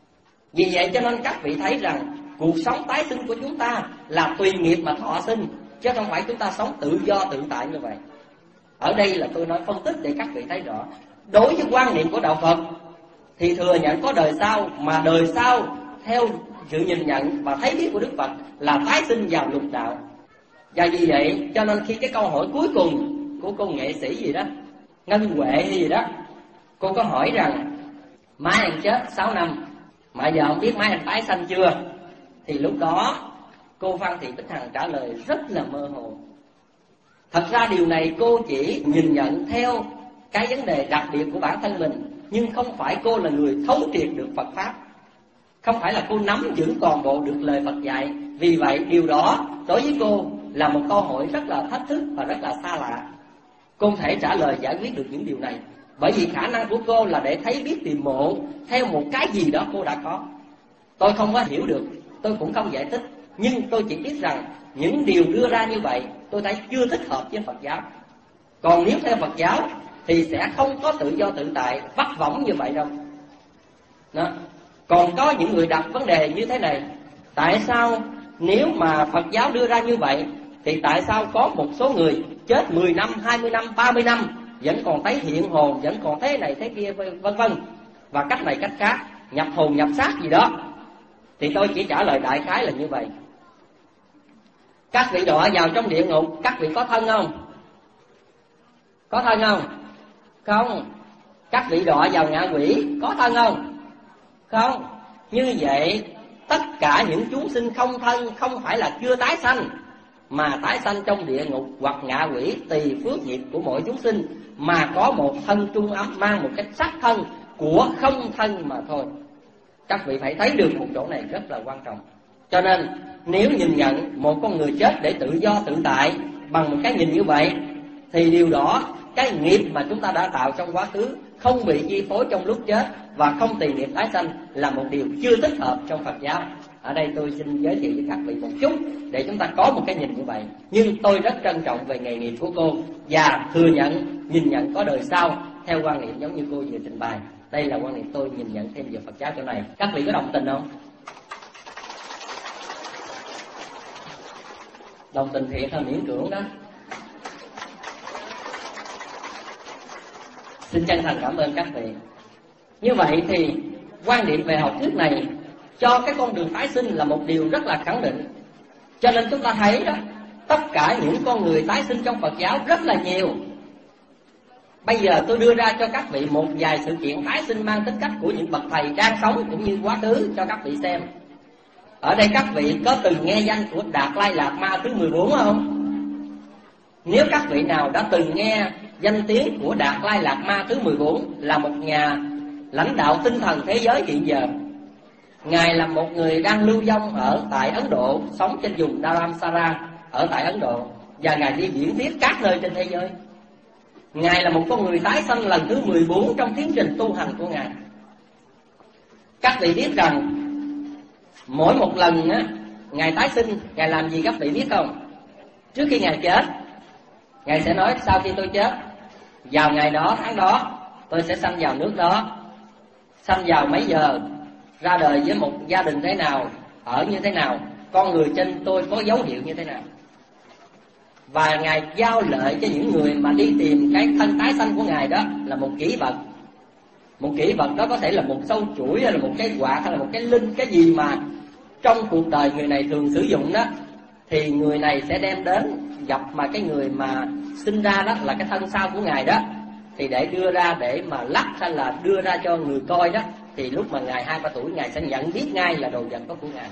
Vì vậy cho nên các vị thấy rằng cuộc sống tái sinh của chúng ta là tùy nghiệp mà thọ sinh, chứ không phải chúng ta sống tự do tự tại như vậy. Ở đây là tôi nói phân tích để các vị thấy rõ. Đối với quan niệm của Đạo Phật thì thừa nhận có đời sau, mà đời sau theo sự nhìn nhận và thấy biết của Đức Phật là tái sinh vào lục đạo. Và vì vậy cho nên khi cái câu hỏi cuối cùng của cô nghệ sĩ gì đó, Ngân Huệ hay gì đó, cô có hỏi rằng má anh chết sáu năm mà giờ không biết má anh tái sanh chưa, thì lúc đó cô Phan Thị Bích Hằng trả lời rất là mơ hồ. Thật ra điều này cô chỉ nhìn nhận theo cái vấn đề đặc biệt của bản thân mình, nhưng không phải cô là người thấu triệt được Phật Pháp, không phải là cô nắm giữ toàn bộ được lời Phật dạy. Vì vậy điều đó đối với cô là một câu hỏi rất là thách thức và rất là xa lạ. Cô không thể trả lời giải quyết được những điều này, bởi vì khả năng của cô là để thấy biết tìm mộ theo một cái gì đó cô đã có. Tôi không có hiểu được, tôi cũng không giải thích, nhưng tôi chỉ biết rằng những điều đưa ra như vậy tôi thấy chưa thích hợp với Phật giáo. Còn nếu theo Phật giáo thì sẽ không có tự do tự tại vắt võng như vậy đâu đó. Còn có những người đặt vấn đề như thế này: tại sao nếu mà Phật giáo đưa ra như vậy thì tại sao có một số người chết mười năm, hai mươi năm, ba mươi năm vẫn còn thấy hiện hồn, vẫn còn thế này thế kia vân vân, và cách này cách khác, nhập hồn nhập xác gì đó? Thì tôi chỉ trả lời đại khái là như vậy. Các vị đọa vào trong địa ngục, các vị có thân không? Có thân không? Không. Các vị đọa vào ngạ quỷ, có thân không? Không. Như vậy tất cả những chúng sinh không thân không phải là chưa tái sanh, mà tái sanh trong địa ngục hoặc ngạ quỷ tùy phước nghiệp của mỗi chúng sinh, mà có một thân trung ấm, mang một cái sắc thân của không thân mà thôi. Các vị phải thấy được một chỗ này rất là quan trọng. Cho nên nếu nhìn nhận một con người chết để tự do tự tại bằng một cái nhìn như vậy, thì điều đó, cái nghiệp mà chúng ta đã tạo trong quá khứ không bị chi phối trong lúc chết và không tùy nghiệp tái sanh là một điều chưa thích hợp trong Phật giáo. Ở đây tôi xin giới thiệu với các vị một chút để chúng ta có một cái nhìn như vậy. Nhưng tôi rất trân trọng về nghề nghiệp của cô và thừa nhận, nhìn nhận có đời sau theo quan niệm giống như cô vừa trình bày. Đây là quan niệm tôi nhìn nhận thêm về Phật giáo chỗ này. Các vị có đồng tình không? Đồng tình thiệt hay miễn cưỡng đó? Xin chân thành cảm ơn các vị. Như vậy thì quan điểm về học thuyết này cho cái con đường tái sinh là một điều rất là khẳng định. Cho nên chúng ta thấy đó, tất cả những con người tái sinh trong Phật giáo rất là nhiều. Bây giờ tôi đưa ra cho các vị một vài sự kiện tái sinh mang tính cách của những bậc thầy đang sống cũng như quá khứ cho các vị xem. Ở đây các vị có từng nghe danh của Đạt Lai Lạt Ma thứ mười bốn không? Nếu các vị nào đã từng nghe danh tiếng của Đạt Lai Lạt Ma thứ mười bốn, là một nhà lãnh đạo tinh thần thế giới hiện giờ. Ngài là một người đang lưu vong ở tại Ấn Độ, sống trên vùng Dharamsala ở tại Ấn Độ, và Ngài đi diễn thuyết các nơi trên thế giới. Ngài là một con người tái sanh lần thứ mười bốn trong tiến trình tu hành của Ngài. Các vị biết rằng mỗi một lần á, Ngài tái sinh, Ngài làm gì các vị biết không? Trước khi Ngài chết, Ngài sẽ nói sau khi tôi chết, vào ngày đó, tháng đó, tôi sẽ sanh vào nước đó, sanh vào mấy giờ, ra đời với một gia đình thế nào, ở như thế nào, con người trên tôi có dấu hiệu như thế nào. Và Ngài giao lợi cho những người mà đi tìm cái thân tái sanh của Ngài đó là một kỷ vật. Một kỷ vật đó có thể là một sâu chuỗi, hay là một cái quạt, hay là một cái linh, cái gì mà trong cuộc đời người này thường sử dụng đó, thì người này sẽ đem đến gặp mà cái người mà sinh ra đó là cái thân sau của Ngài đó, thì để đưa ra để mà lắc hay là đưa ra cho người coi đó, thì lúc mà Ngài hai ba tuổi Ngài sẽ nhận biết ngay là đồ vật đó của Ngài.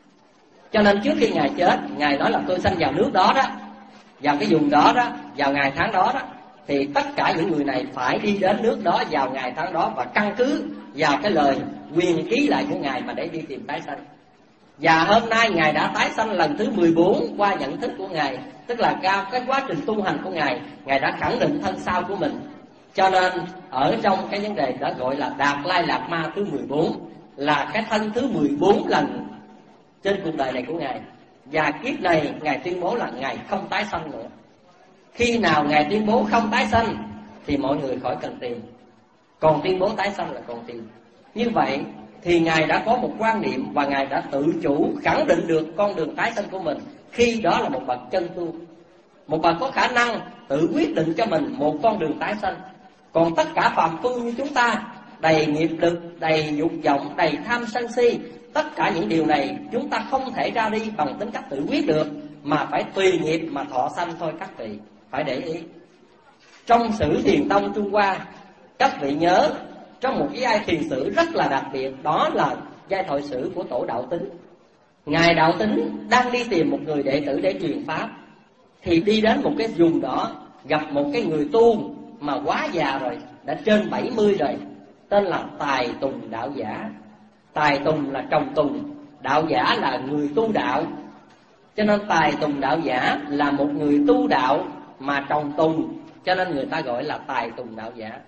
Cho nên trước khi Ngài chết, Ngài nói là tôi sanh vào nước đó đó, vào cái vùng đó đó, vào ngày tháng đó đó, thì tất cả những người này phải đi đến nước đó vào ngày tháng đó, và căn cứ vào cái lời quyền ký lại của Ngài mà để đi tìm tái sanh. Và hôm nay Ngài đã tái sanh lần thứ mười bốn qua nhận thức của Ngài, tức là cao cái quá trình tu hành của Ngài, Ngài đã khẳng định thân sau của mình. Cho nên ở trong cái vấn đề đó gọi là Đạt Lai Lạt Ma thứ mười bốn, là cái thân thứ mười bốn lần trên cuộc đời này của Ngài. Và kiếp này Ngài tuyên bố là Ngài không tái sanh nữa. Khi nào Ngài tuyên bố không tái sanh thì mọi người khỏi cần tìm, còn tuyên bố tái sanh là còn tìm. Như vậy thì Ngài đã có một quan niệm, và Ngài đã tự chủ khẳng định được con đường tái sanh của mình. Khi đó là một bậc chân tu, một bậc có khả năng tự quyết định cho mình một con đường tái sanh. Còn tất cả phàm phu như chúng ta, đầy nghiệp lực, đầy dục vọng, đầy tham sân si, tất cả những điều này chúng ta không thể ra đi bằng tính cách tự quyết được, mà phải tùy nghiệp mà thọ sanh thôi các vị. Phải để ý. Trong sử Thiền Tông Trung Hoa, các vị nhớ trong một cái giai thiền sử rất là đặc biệt, đó là giai thoại sử của Tổ Đạo Tính. Ngài Đạo Tính đang đi tìm một người đệ tử để truyền pháp, thì đi đến một cái vùng đó, gặp một cái người tu mà quá già rồi, đã trên bảy mươi rồi, tên là Tài Tùng Đạo Giả. Tài Tùng là trồng tùng, đạo giả là người tu đạo. Cho nên Tài Tùng Đạo Giả là một người tu đạo mà trồng tùng, cho nên người ta gọi là Tài Tùng Đạo Giả.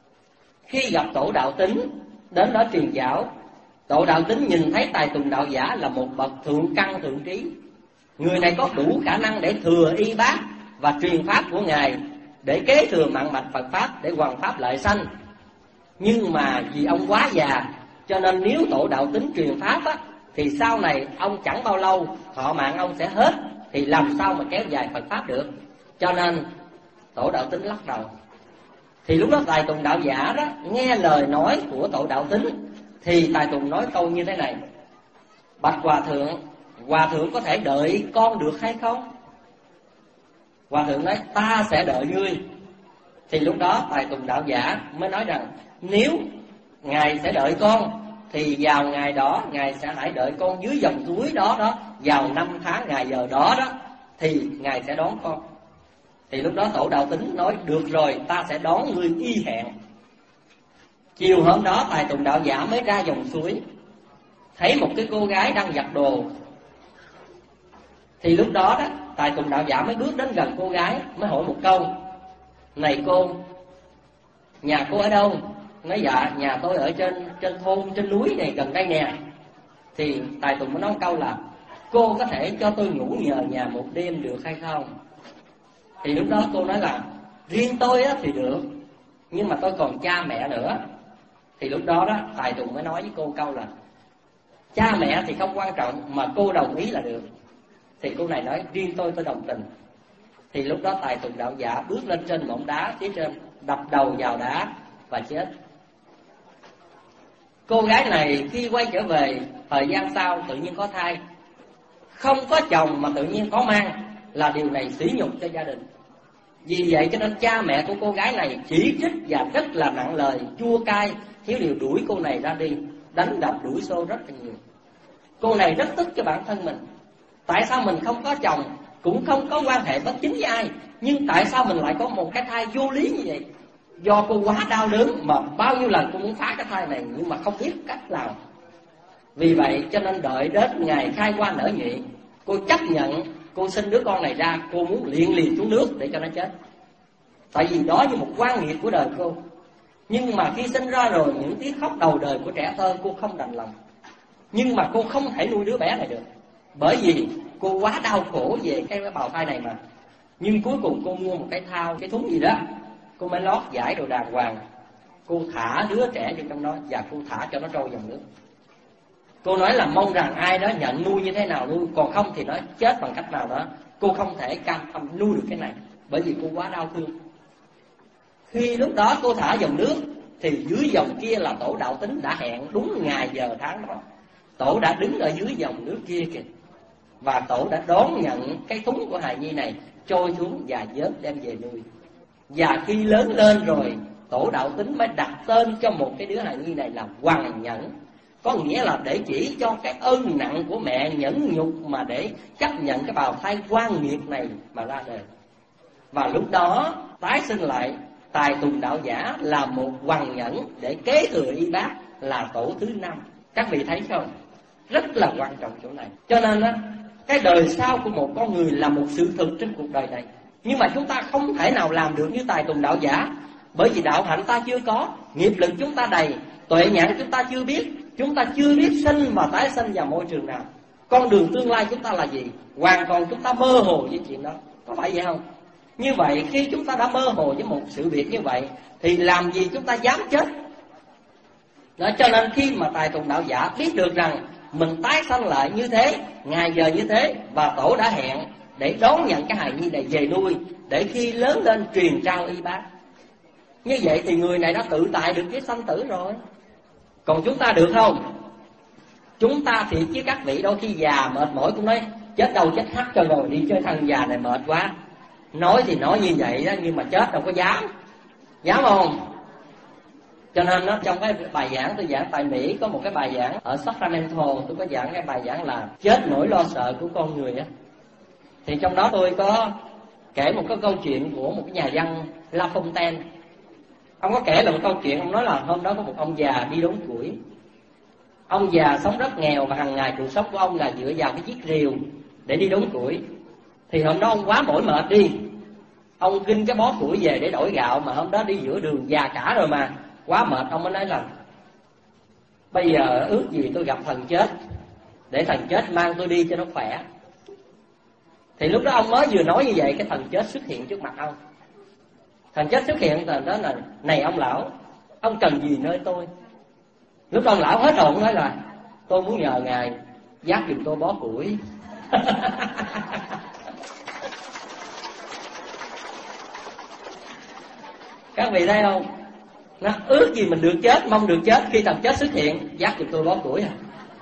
Khi gặp Tổ Đạo Tính đến đó truyền giáo, Tổ Đạo Tính nhìn thấy Tài Tùng Đạo Giả là một bậc thượng căn thượng trí. Người này có đủ khả năng để thừa y bát và truyền pháp của Ngài, để kế thừa mạng mạch Phật pháp, để hoàn pháp lợi sanh. Nhưng mà vì ông quá già, cho nên nếu Tổ Đạo Tính truyền pháp á, thì sau này ông chẳng bao lâu thọ mạng ông sẽ hết, thì làm sao mà kéo dài Phật pháp được. Cho nên Tổ Đạo Tính lắc đầu. Thì lúc đó Tài Tùng Đạo Giả đó nghe lời nói của Tổ Đạo Tính, thì Tài Tùng nói câu như thế này: bạch Hòa Thượng, Hòa Thượng có thể đợi con được hay không? Hòa Thượng nói ta sẽ đợi ngươi. Thì lúc đó Tài Tùng Đạo Giả mới nói rằng nếu Ngài sẽ đợi con, thì vào ngày đó Ngài sẽ hãy đợi con dưới dòng suối đó đó, vào năm tháng ngày giờ đó đó, thì Ngài sẽ đón con. Thì lúc đó Tổ Đạo Tính nói được rồi, ta sẽ đón ngươi y hẹn. Chiều hôm đó Tài Tùng Đạo Giả mới ra dòng suối, thấy một cái cô gái đang giặt đồ. Thì lúc đó đó Tài Tùng Đạo Giả mới bước đến gần cô gái, mới hỏi một câu: này cô, nhà cô ở đâu? Nói dạ, nhà tôi ở trên trên thôn, trên núi này gần đây nè. Thì Tài Tùng mới nói một câu là: cô có thể cho tôi ngủ nhờ nhà một đêm được hay không? Thì lúc đó cô nói là riêng tôi á thì được, nhưng mà tôi còn cha mẹ nữa. Thì lúc đó đó Tài Tùng mới nói với cô câu là cha mẹ thì không quan trọng, mà cô đồng ý là được. Thì cô này nói riêng tôi tôi đồng tình. Thì lúc đó Tài Tùng Đạo Giả bước lên trên mỏm đá phía trên, đập đầu vào đá và chết. Cô gái này khi quay trở về, thời gian sau tự nhiên có thai. Không có chồng mà tự nhiên có mang, là điều này sỉ nhục cho gia đình. Vì vậy cho nên cha mẹ của cô gái này chỉ trích và rất là nặng lời, chua cay, thiếu điều đuổi cô này ra đi, đánh đập đuổi xô rất là nhiều. Cô này rất tức cho bản thân mình. Tại sao mình không có chồng, cũng không có quan hệ bất chính với ai, nhưng tại sao mình lại có một cái thai vô lý như vậy? Do cô quá đau đớn mà bao nhiêu lần cô muốn phá cái thai này, nhưng mà không biết cách nào. Vì vậy cho nên đợi đến ngày khai hoa nở nhụy, cô chấp nhận cô sinh đứa con này ra, cô muốn liền liền xuống nước để cho nó chết. Tại vì đó như một quan nghiệp của đời cô. Nhưng mà khi sinh ra rồi, những tiếng khóc đầu đời của trẻ thơ cô không đành lòng. Nhưng mà cô không thể nuôi đứa bé này được, bởi vì cô quá đau khổ về cái bào thai này mà. Nhưng cuối cùng cô mua một cái thao, cái thúng gì đó, cô mới lót giải đồ đàng hoàng. cô thả đứa trẻ vô trong đó và cô thả cho nó trôi dòng nước. Cô nói là mong rằng ai đó nhận nuôi như thế nào nuôi, còn không thì nó chết bằng cách nào đó. Cô không thể cam tâm nuôi được cái này, bởi vì cô quá đau thương. Khi lúc đó cô thả dòng nước thì dưới dòng kia là tổ Đạo Tính đã hẹn đúng ngày giờ tháng đó. Tổ đã đứng ở dưới dòng nước kia kìa, và tổ đã đón nhận cái thúng của hài nhi này trôi xuống và vớt đem về nuôi. Và khi lớn lên rồi, tổ Đạo Tính mới đặt tên cho một cái đứa hài nhi này là Hoằng Nhẫn, có nghĩa là để chỉ cho cái ơn nặng của mẹ nhẫn nhục mà để chấp nhận cái bào thai oan nghiệt này mà ra đời. Và lúc đó tái sinh lại Tài Tùng Đạo Giả là một Hoằng Nhẫn để kế thừa y bát là tổ thứ năm. Các vị thấy không? Rất là quan trọng chỗ này. Cho nên á, cái đời sau của một con người là một sự thực trên cuộc đời này. Nhưng mà chúng ta không thể nào làm được như Tài Tùng Đạo Giả, bởi vì đạo hạnh ta chưa có, nghiệp lực chúng ta đầy, tuệ nhãn chúng ta chưa biết, chúng ta chưa biết sinh và tái sinh vào môi trường nào. Con đường tương lai chúng ta là gì? Hoàn toàn chúng ta mơ hồ với chuyện đó. Có phải vậy không? Như vậy khi chúng ta đã mơ hồ với một sự việc như vậy thì làm gì chúng ta dám chết? Đó, cho nên khi mà Tài Tùng Đạo Giả biết được rằng mình tái sanh lại như thế, ngày giờ như thế, và tổ đã hẹn để đón nhận cái hài nhi này về nuôi, để khi lớn lên truyền trao y bát. Như vậy thì người này đã tự tại được với sanh tử rồi. Còn chúng ta được không? Chúng ta thì chứ các vị đôi khi già mệt mỏi cũng nói chết đâu chết hắt cho rồi, đi chơi thằng già này mệt quá. Nói thì nói như vậy đó, nhưng mà chết đâu có dám. Dám không? Cho nên đó, trong cái bài giảng tôi giảng tại Mỹ có một cái bài giảng ở Sacramento, tôi có giảng cái bài giảng là chết nỗi lo sợ của con người á. Thì trong đó tôi có kể một cái câu chuyện của một cái nhà văn La Fontaine. Ông có kể là một câu chuyện, ông nói là hôm đó có một ông già đi đốn củi. Ông già sống rất nghèo và hàng ngày cuộc sống của ông là dựa vào cái chiếc rìu để đi đốn củi. Thì hôm đó ông quá mỏi mệt đi, ông kinh cái bó củi về để đổi gạo, mà hôm đó đi giữa đường già cả rồi mà quá mệt, ông mới nói là bây giờ ước gì tôi gặp thần chết, để thần chết mang tôi đi cho nó khỏe. Thì lúc đó ông mới vừa nói như vậy, cái thần chết xuất hiện trước mặt ông. Thần chết xuất hiện rồi đó là: này ông lão, ông cần gì nơi tôi? Lúc đó ông lão hết hồn nói là: tôi muốn nhờ ngài dắt giùm tôi bó củi. Các vị thấy không? Nó ước gì mình được chết, mong được chết, khi thần chết xuất hiện dắt giùm tôi bó củi à.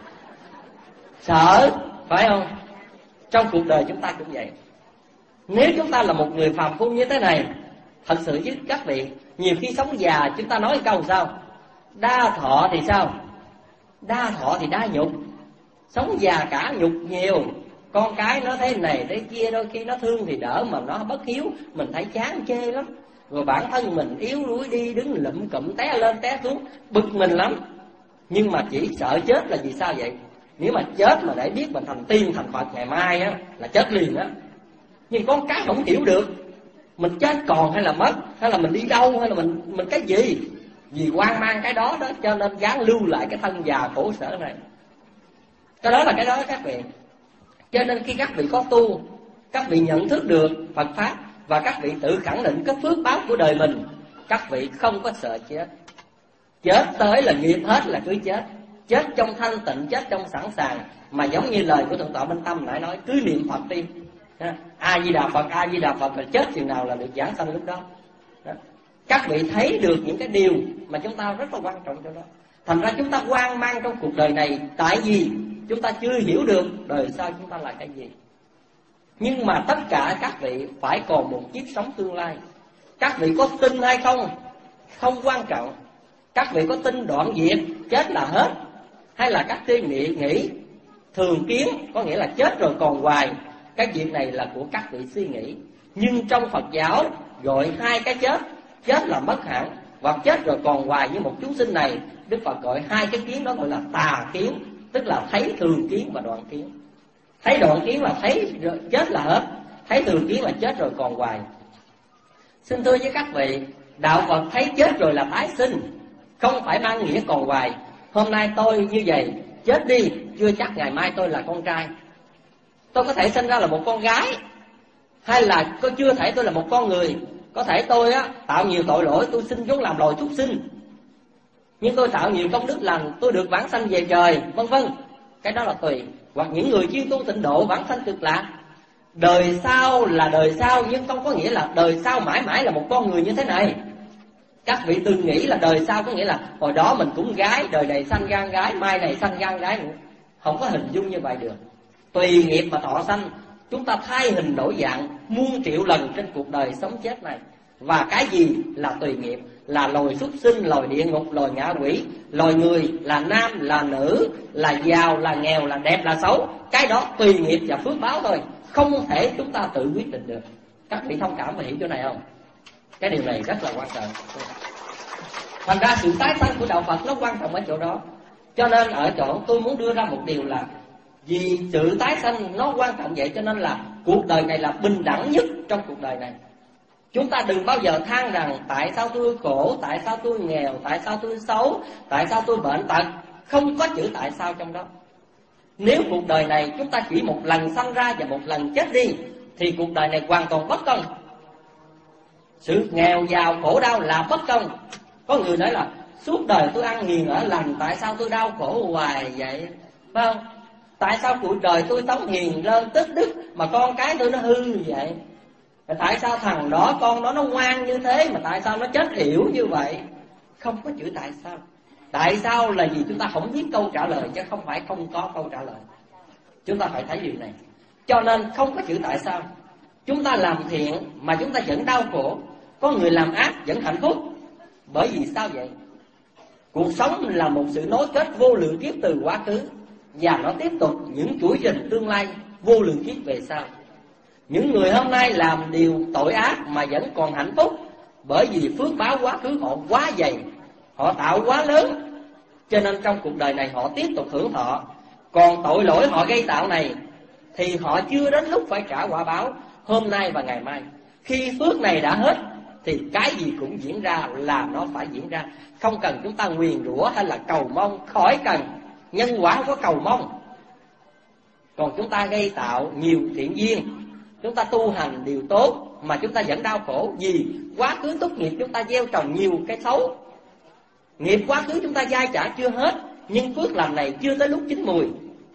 Sợ, phải không? Trong cuộc đời chúng ta cũng vậy. Nếu chúng ta là một người phàm phu như thế này, thật sự với các vị, nhiều khi sống già chúng ta nói câu sao? Đa thọ thì sao? Đa thọ thì đa nhục. Sống già cả nhục nhiều. Con cái nó thế này thế kia, đôi khi nó thương thì đỡ, mà nó bất hiếu mình thấy chán chê lắm. Rồi bản thân mình yếu đuối đi, đứng lụm cụm té lên té xuống, bực mình lắm. Nhưng mà chỉ sợ chết là vì sao vậy? Nếu mà chết mà để biết mình thành tiên thành Phật ngày mai á là chết liền á. Nhưng con cái không hiểu được mình chết còn hay là mất, hay là mình đi đâu, hay là mình mình cái gì. Vì hoang mang cái đó đó, cho nên gắng lưu lại cái thân già khổ sở này. Cái đó là cái đó các vị. Cho nên khi các vị có tu, các vị nhận thức được Phật Pháp, và các vị tự khẳng định cái phước báo của đời mình, các vị không có sợ chết. Chết tới là nghiệp hết là cứ chết. Chết trong thanh tịnh, chết trong sẵn sàng. Mà giống như lời của Thượng tọa Minh Tâm nãy nói, cứ niệm Phật đi. A Di Đà Phật, A Di Đà Phật, là chết chừng nào là được giảng sanh lúc đó. Đó. Các vị thấy được những cái điều mà chúng ta rất là quan trọng cho đó. Thành ra chúng ta hoang mang trong cuộc đời này, tại vì chúng ta chưa hiểu được đời sau chúng ta là cái gì. Nhưng mà tất cả các vị phải còn một kiếp sống tương lai. Các vị có tin hay không không quan trọng. Các vị có tin đoạn diệt, chết là hết, hay là các vị nghĩ, nghĩ thường kiến, có nghĩa là chết rồi còn hoài. Cái việc này là của các vị suy nghĩ. Nhưng trong Phật giáo gọi hai cái chết, chết là mất hẳn, hoặc chết rồi còn hoài như một chúng sinh này. Đức Phật gọi hai cái kiến đó gọi là tà kiến, tức là thấy thường kiến và đoạn kiến. Thấy đoạn kiến là thấy chết là hết, thấy thường kiến là chết rồi còn hoài. Xin thưa với các vị, đạo Phật thấy chết rồi là tái sinh, không phải mang nghĩa còn hoài. Hôm nay tôi như vậy, chết đi, chưa chắc ngày mai tôi là con trai. Tôi có thể sinh ra là một con gái, hay là có chưa thể tôi là một con người. Có thể tôi á tạo nhiều tội lỗi, tôi sinh vốn làm loài súc sinh, nhưng tôi tạo nhiều công đức lành, tôi được vãng sanh về trời, vân vân. Cái đó là tùy. Hoặc những người chuyên tu tịnh độ vãng sanh cực lạc. Đời sau là đời sau, nhưng không có nghĩa là đời sau mãi mãi là một con người như thế này. Các vị từng nghĩ là đời sau có nghĩa là hồi đó mình cũng gái, đời này sanh gan gái, mai này sanh gan gái nữa. Không có hình dung như vậy được. Tùy nghiệp mà thọ sanh. Chúng ta thay hình đổi dạng muôn triệu lần trên cuộc đời sống chết này. Và cái gì là tùy nghiệp? Là loài súc sinh, loài địa ngục, loài ngạ quỷ. Loài người là nam, là nữ, là giàu, là nghèo, là đẹp, là xấu. Cái đó tùy nghiệp và phước báo thôi, không thể chúng ta tự quyết định được. Các vị thông cảm và hiểu chỗ này không? Cái điều này rất là quan trọng. Thành ra sự tái sanh của đạo Phật nó quan trọng ở chỗ đó. Cho nên ở chỗ tôi muốn đưa ra một điều là vì sự tái sanh nó quan trọng vậy, cho nên là cuộc đời này là bình đẳng nhất trong cuộc đời này. Chúng ta đừng bao giờ than rằng tại sao tôi khổ, tại sao tôi nghèo, tại sao tôi xấu, tại sao tôi bệnh tật. Không có chữ tại sao trong đó. Nếu cuộc đời này chúng ta chỉ một lần sanh ra và một lần chết đi thì cuộc đời này hoàn toàn bất công. Sự nghèo giàu khổ đau là bất công. Có người nói là suốt đời tôi ăn hiền ở lành, tại sao tôi đau khổ hoài vậy? Phải không? Tại sao cuộc đời tôi sống hiền lên tích đức mà con cái tôi nó hư vậy? Tại sao thằng đó con đó nó ngoan như thế mà tại sao nó chết yểu như vậy? Không có chữ tại sao. Tại sao là gì? Chúng ta không biết câu trả lời, chứ không phải không có câu trả lời. Chúng ta phải thấy điều này. Cho nên không có chữ tại sao. Chúng ta làm thiện mà chúng ta vẫn đau khổ, có người làm ác vẫn hạnh phúc. Bởi vì sao vậy? Cuộc sống là một sự nối kết vô lượng kiếp từ quá khứ, và nó tiếp tục những chuỗi trình tương lai vô lượng kiếp về sau. Những người hôm nay làm điều tội ác mà vẫn còn hạnh phúc, bởi vì phước báo quá khứ họ quá dày, họ tạo quá lớn, cho nên trong cuộc đời này họ tiếp tục hưởng thọ. Còn tội lỗi họ gây tạo này thì họ chưa đến lúc phải trả quả báo hôm nay và ngày mai. Khi phước này đã hết thì cái gì cũng diễn ra là nó phải diễn ra. Không cần chúng ta nguyền rủa hay là cầu mong, khỏi cần. Nhân quả không có cầu mong. Còn chúng ta gây tạo nhiều thiện duyên, chúng ta tu hành điều tốt mà chúng ta vẫn đau khổ vì quá khứ tốt nghiệp chúng ta gieo trồng nhiều cái xấu. Nghiệp quá khứ chúng ta dai trả chưa hết, nhưng phước lành này chưa tới lúc chín mùi.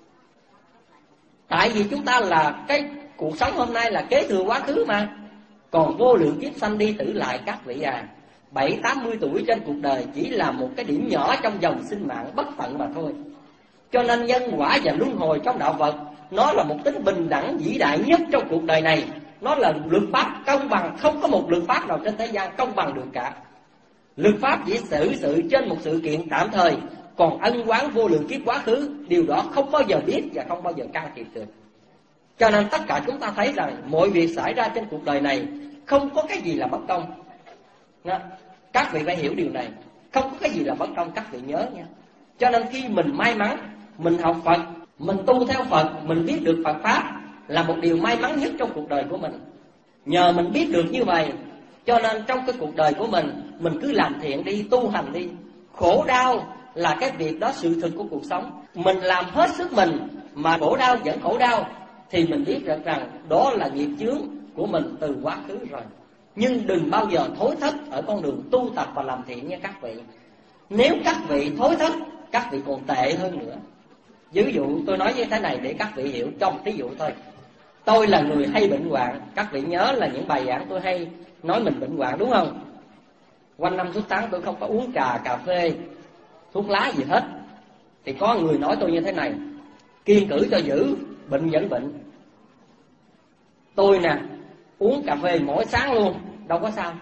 Tại vì chúng ta là cái cuộc sống hôm nay là kế thừa quá khứ mà. Còn vô lượng kiếp sanh đi tử lại các vị à, bảy tám mươi tuổi trên cuộc đời chỉ là một cái điểm nhỏ trong dòng sinh mạng bất tận mà thôi. Cho nên nhân quả và luân hồi trong đạo Phật nó là một tính bình đẳng vĩ đại nhất trong cuộc đời này. Nó là luật pháp công bằng, không có một luật pháp nào trên thế gian công bằng được cả. Luật pháp chỉ xử sự trên một sự kiện tạm thời, còn ân oán vô lượng kiếp quá khứ, điều đó không bao giờ biết và không bao giờ can thiệp được. Cho nên tất cả chúng ta thấy rằng mọi việc xảy ra trên cuộc đời này không có cái gì là bất công. Các vị phải hiểu điều này. Không có cái gì là bất công, các vị nhớ nha. Cho nên khi mình may mắn, mình học Phật, mình tu theo Phật, mình biết được Phật Pháp là một điều may mắn nhất trong cuộc đời của mình. Nhờ mình biết được như vậy, cho nên trong cái cuộc đời của mình, mình cứ làm thiện đi, tu hành đi. Khổ đau là cái việc đó, sự thực của cuộc sống. Mình làm hết sức mình mà khổ đau vẫn khổ đau, thì mình biết được rằng đó là nghiệp chướng của mình từ quá khứ rồi. Nhưng đừng bao giờ thối thất ở con đường tu tập và làm thiện nha các vị. Nếu các vị thối thất, các vị còn tệ hơn nữa. Ví dụ tôi nói như thế này để các vị hiểu trong ví dụ thôi. Tôi là người hay bệnh hoạn. Các vị nhớ là những bài giảng tôi hay nói mình bệnh hoạn đúng không? Quanh năm suốt tháng tôi không có uống trà, cà phê, thuốc lá gì hết. Thì có người nói tôi như thế này: kiêng cử cho dữ, bệnh vẫn bệnh. Tôi nè, uống cà phê mỗi sáng luôn, đâu có sao.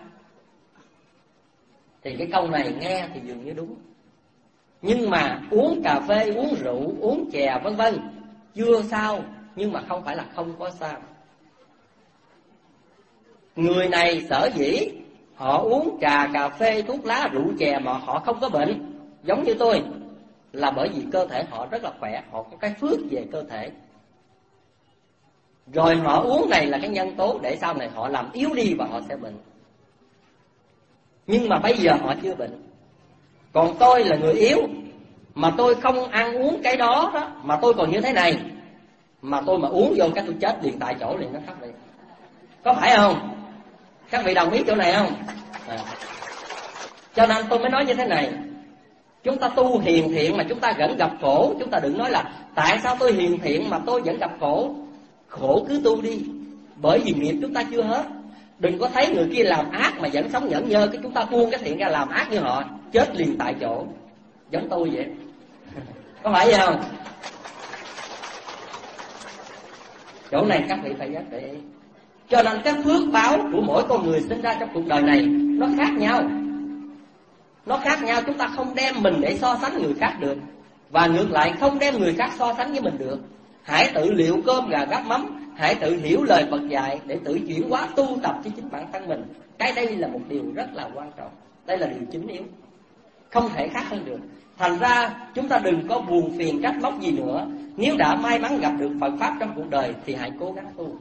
Thì cái câu này nghe thì dường như đúng. Nhưng mà uống cà phê, uống rượu, uống chè vân vân chưa sao, nhưng mà không phải là không có sao. Người này sở dĩ họ uống trà, cà phê, thuốc lá, rượu chè mà họ không có bệnh, giống như tôi, là bởi vì cơ thể họ rất là khỏe, họ có cái phước về cơ thể. Rồi họ uống này là cái nhân tố để sau này họ làm yếu đi và họ sẽ bệnh. Nhưng mà bây giờ họ chưa bệnh. Còn tôi là người yếu, mà tôi không ăn uống cái đó, đó mà tôi còn như thế này, mà tôi mà uống vô cái tôi chết liền tại chỗ liền, nó khác liền. Có phải không? Các vị đồng ý chỗ này không? À. Cho nên tôi mới nói như thế này. Chúng ta tu hiền thiện mà chúng ta vẫn gặp khổ. Chúng ta đừng nói là tại sao tôi hiền thiện mà tôi vẫn gặp khổ. Khổ cứ tu đi, bởi vì nghiệp chúng ta chưa hết. Đừng có thấy người kia làm ác mà vẫn sống nhẫn nhơ, cái chúng ta buông cái thiện ra làm ác như họ, chết liền tại chỗ. Giống tôi vậy. Có phải vậy không? Chỗ này các vị phải giác để ý. Cho nên cái phước báo của mỗi con người sinh ra trong cuộc đời này nó khác nhau. Nó khác nhau, chúng ta không đem mình để so sánh người khác được. Và ngược lại không đem người khác so sánh với mình được. Hãy tự liệu cơm gà gắp mắm, hãy tự hiểu lời Phật dạy để tự chuyển hóa tu tập cho chính bản thân mình. Cái đây là một điều rất là quan trọng. Đây là điều chính yếu, không thể khác hơn được. Thành ra chúng ta đừng có buồn phiền trách móc gì nữa. Nếu đã may mắn gặp được Phật Pháp trong cuộc đời thì hãy cố gắng tu.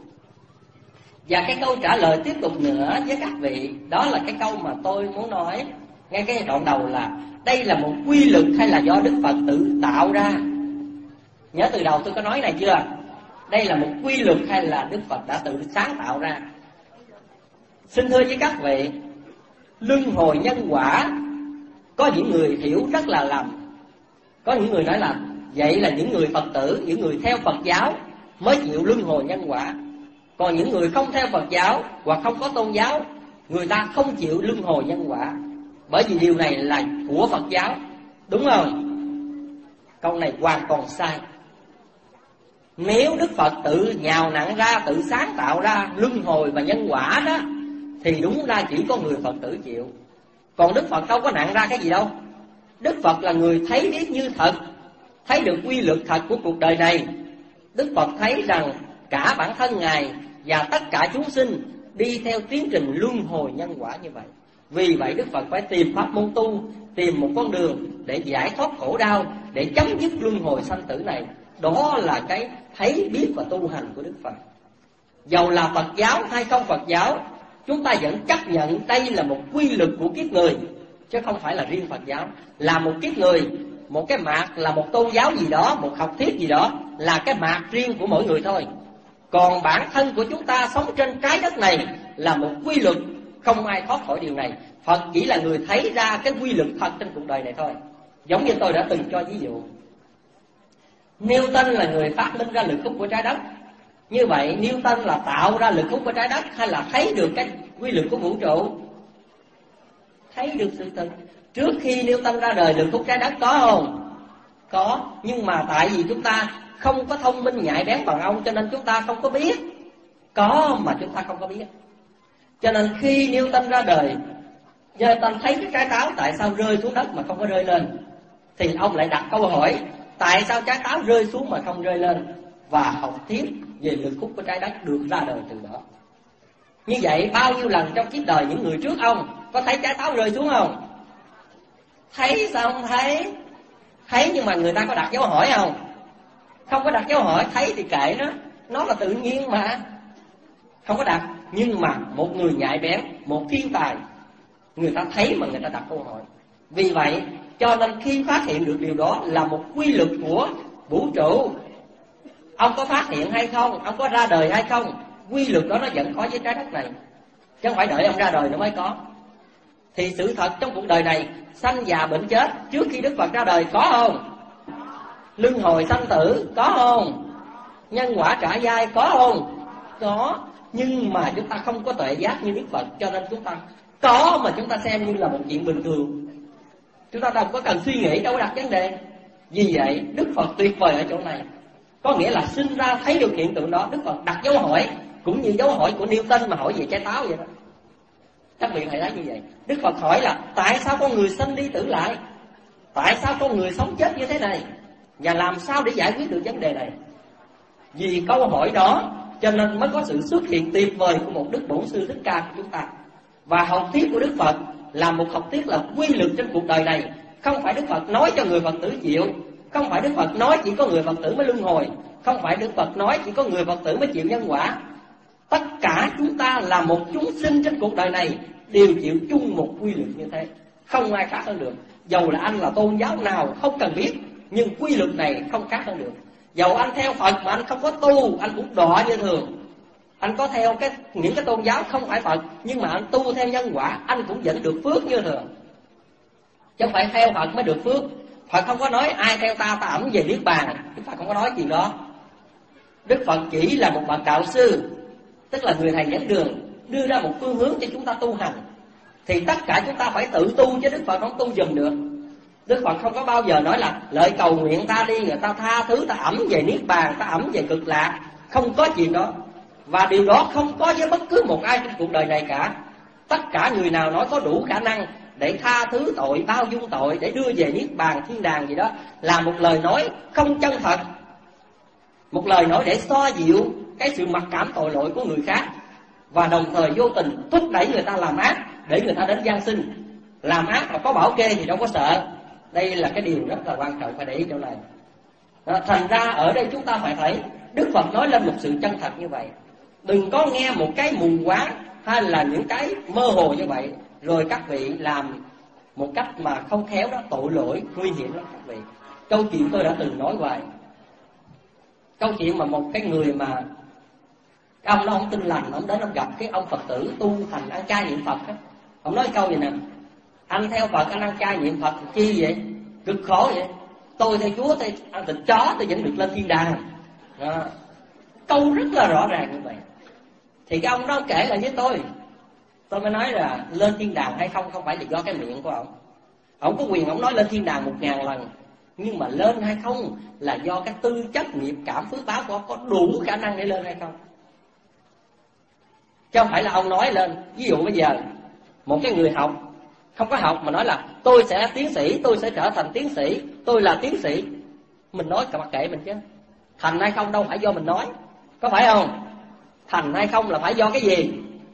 Và cái câu trả lời tiếp tục nữa với các vị, đó là cái câu mà tôi muốn nói ngay cái đoạn đầu là đây là một quy luật hay là do Đức Phật tự tạo ra. Nhớ từ đầu tôi có nói này chưa? Đây là một quy luật hay là Đức Phật đã tự sáng tạo ra? Xin thưa với các vị, luân hồi nhân quả có những người hiểu rất là lầm. Có những người nói là vậy là những người Phật tử, những người theo Phật giáo mới chịu luân hồi nhân quả. Còn những người không theo Phật giáo hoặc không có tôn giáo, người ta không chịu luân hồi nhân quả. Bởi vì điều này là của Phật giáo. Đúng không? Câu này hoàn toàn sai. Nếu Đức Phật tự nhào nặn ra, tự sáng tạo ra luân hồi và nhân quả đó, thì đúng ra chỉ có người Phật tử chịu. Còn Đức Phật đâu có nặn ra cái gì đâu. Đức Phật là người thấy biết như thật, thấy được quy luật thật của cuộc đời này. Đức Phật thấy rằng cả bản thân Ngài và tất cả chúng sinh đi theo tiến trình luân hồi nhân quả như vậy. Vì vậy Đức Phật phải tìm pháp môn tu, tìm một con đường để giải thoát khổ đau, để chấm dứt luân hồi sanh tử này. Đó là cái thấy biết và tu hành của Đức Phật. Dầu là Phật giáo hay không Phật giáo, chúng ta vẫn chấp nhận đây là một quy luật của kiếp người, chứ không phải là riêng Phật giáo. Là một kiếp người, một cái mạt là một tôn giáo gì đó, một học thuyết gì đó, là cái mạt riêng của mỗi người thôi. Còn bản thân của chúng ta sống trên trái đất này là một quy luật, không ai thoát khỏi điều này. Phật chỉ là người thấy ra cái quy luật thật trên cuộc đời này thôi. Giống như tôi đã từng cho ví dụ, Newton là người phát minh ra lực hút của trái đất. Như vậy Newton là tạo ra lực hút của trái đất hay là thấy được cái quy luật của vũ trụ? Thấy được sự thật. Trước khi Newton ra đời, lực hút trái đất có không? Có. Nhưng mà tại vì chúng ta không có thông minh nhạy bén bằng ông, cho nên chúng ta không có biết. Có mà chúng ta không có biết. Cho nên khi Newton ra đời, Newton thấy cái trái táo tại sao rơi xuống đất mà không có rơi lên, thì ông lại đặt câu hỏi tại sao trái táo rơi xuống mà không rơi lên, và học thuyết về lực hút của trái đất được ra đời từ đó. Như vậy bao nhiêu lần trong kiếp đời những người trước ông có thấy trái táo rơi xuống không? Thấy sao không thấy? Thấy nhưng mà người ta có đặt dấu hỏi không? Không có đặt dấu hỏi. Thấy thì kệ nó, nó là tự nhiên mà, không có đặt. Nhưng mà một người nhạy bén, một thiên tài, người ta thấy mà người ta đặt câu hỏi. Vì vậy cho nên khi phát hiện được điều đó là một quy luật của vũ trụ, ông có phát hiện hay không, ông có ra đời hay không, quy luật đó nó vẫn có với trái đất này, chứ không phải đợi ông ra đời nó mới có. Thì sự thật trong cuộc đời này, sanh già bệnh chết, trước khi Đức Phật ra đời có không? Luân hồi sanh tử có không? Nhân quả trả dai có không? Có. Nhưng mà chúng ta không có tuệ giác như Đức Phật, cho nên chúng ta có mà chúng ta xem như là một chuyện bình thường. Chúng ta đâu có cần suy nghĩ, đâu có đặt vấn đề. Vì vậy Đức Phật tuyệt vời ở chỗ này. Có nghĩa là sinh ra thấy được hiện tượng đó, Đức Phật đặt dấu hỏi, cũng như dấu hỏi của Newton mà hỏi về trái táo vậy đó. Các vị hãy thấy như vậy. Đức Phật hỏi là tại sao con người sinh đi tử lại? Tại sao con người sống chết như thế này? Và làm sao để giải quyết được vấn đề này? Vì câu hỏi đó cho nên mới có sự xuất hiện tuyệt vời của một Đức Bổn Sư Thích Ca của chúng ta. Và học thuyết của Đức Phật là một học thuyết là quy luật trên cuộc đời này. Không phải Đức Phật nói cho người Phật tử chịu, không phải Đức Phật nói chỉ có người Phật tử mới luân hồi, không phải Đức Phật nói chỉ có người Phật tử mới chịu nhân quả. Tất cả chúng ta là một chúng sinh trên cuộc đời này đều chịu chung một quy luật như thế, không ai khác hơn được. Dầu là anh là tôn giáo nào không cần biết, nhưng quy luật này không khác hơn được. Dầu anh theo Phật mà anh không có tu, anh cũng đọa như thường. Anh có theo cái những cái tôn giáo không phải Phật, nhưng mà anh tu theo nhân quả, anh cũng vẫn được phước như thường. chứ không phải theo Phật mới được phước. Phật không có nói ai theo ta ta ẵm về niết bàn, Đức Phật không có nói chuyện đó. Đức Phật chỉ là một bậc đạo sư, tức là người thầy dẫn đường, đưa ra một phương hướng cho chúng ta tu hành. Thì tất cả chúng ta phải tự tu, chứ Đức Phật không tu giùm được. Đức Phật không có bao giờ nói là lợi cầu nguyện ta đi, người ta tha thứ, ta ẵm về niết bàn, ta ẵm về cực lạc. Không có chuyện đó. Và điều đó không có với bất cứ một ai trong cuộc đời này cả. Tất cả người nào nói có đủ khả năng để tha thứ tội, bao dung tội, để đưa về niết bàn, thiên đàng gì đó, là một lời nói không chân thật, một lời nói để xoa dịu cái sự mặc cảm tội lỗi của người khác, và đồng thời vô tình thúc đẩy người ta làm ác để người ta đến gian sinh. Làm ác mà có bảo kê thì đâu có sợ. Đây là cái điều rất là quan trọng phải để ý chỗ này. Đó, thành ra ở đây chúng ta phải thấy Đức Phật nói lên một sự chân thật như vậy. Đừng có nghe một cái mù quáng hay là những cái mơ hồ như vậy, rồi các vị làm một cách mà không khéo đó, tội lỗi nguy hiểm lắm các vị. Câu chuyện tôi đã từng nói hoài. Câu chuyện mà một cái người mà ông đó ông tin lành, ông đến ông gặp cái ông Phật tử tu thành ăn chay niệm Phật đó. Ông nói câu gì nè: anh theo Phật, anh ăn chay niệm Phật chi vậy? Cực khổ vậy. Tôi theo Chúa, tôi ăn thịt chó tôi vẫn được lên thiên đàng. Đó. Câu rất là rõ ràng như vậy. Thì cái ông đó ông kể lại với tôi, tôi mới nói là lên thiên đàng hay không không phải là do cái miệng của ông. Ông có quyền ông nói lên thiên đàng một ngàn lần, nhưng mà lên hay không là do cái tư chất nghiệp cảm phước báo của ông có đủ khả năng để lên hay không. Chứ không phải là ông nói lên. Ví dụ bây giờ một cái người học không có học mà nói là tôi sẽ tiến sĩ, tôi sẽ trở thành tiến sĩ, tôi là tiến sĩ. Mình nói cả mặc kệ mình chứ. Thành hay không đâu phải do mình nói, có phải không? Thành hay không là phải do cái gì?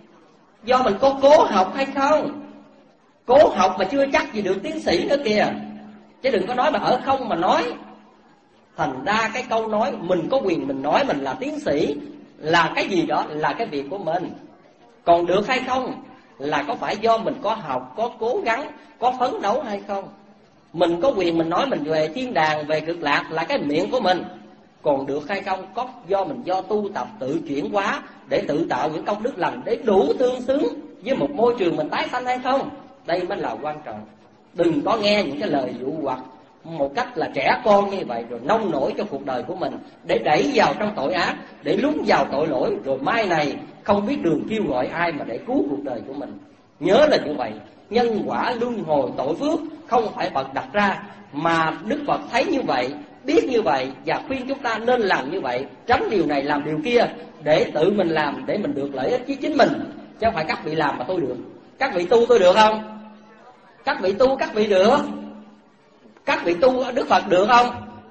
Do mình có cố học hay không. Cố học mà chưa chắc gì được tiến sĩ nữa kìa. Chứ đừng có nói mà ở không mà nói. Thành ra cái câu nói mình có quyền mình nói mình là tiến sĩ là cái gì đó là cái việc của mình. Còn được hay không là có phải do mình có học, có cố gắng, có phấn đấu hay không. Mình có quyền mình nói mình về thiên đàng, về cực lạc là cái miệng của mình. Còn được hay không có do mình do tu tập tự chuyển hóa để tự tạo những công đức lành để đủ tương xứng với một môi trường mình tái sanh hay không. Đây mới là quan trọng. Đừng có nghe những cái lời dụ hoặc một cách là trẻ con như vậy, rồi nông nổi cho cuộc đời của mình, để đẩy vào trong tội ác, để lún vào tội lỗi, rồi mai này không biết đường kêu gọi ai mà để cứu cuộc đời của mình. Nhớ là như vậy. Nhân quả luân hồi tội phước không phải Phật đặt ra, mà Đức Phật thấy như vậy, biết như vậy và khuyên chúng ta nên làm như vậy, tránh điều này làm điều kia, để tự mình làm để mình được lợi ích với chính mình, chứ không phải các vị làm mà tôi được. Các vị tu tôi được không? Các vị tu các vị được. Các vị tu Đức Phật được không?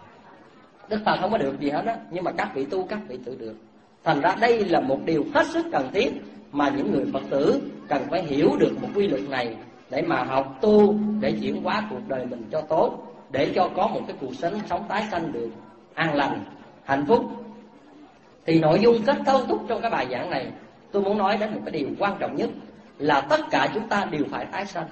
Đức Phật không có được gì hết á, nhưng mà các vị tu các vị tự được. Thành ra đây là một điều hết sức cần thiết mà những người Phật tử cần phải hiểu được một quy luật này, để mà học tu, để chuyển hóa cuộc đời mình cho tốt, để cho có một cái cuộc sống sống tái sanh được an lành, hạnh phúc. Thì nội dung kết cấu thúc trong cái bài giảng này, tôi muốn nói đến một cái điều quan trọng nhất là tất cả chúng ta đều phải tái sanh.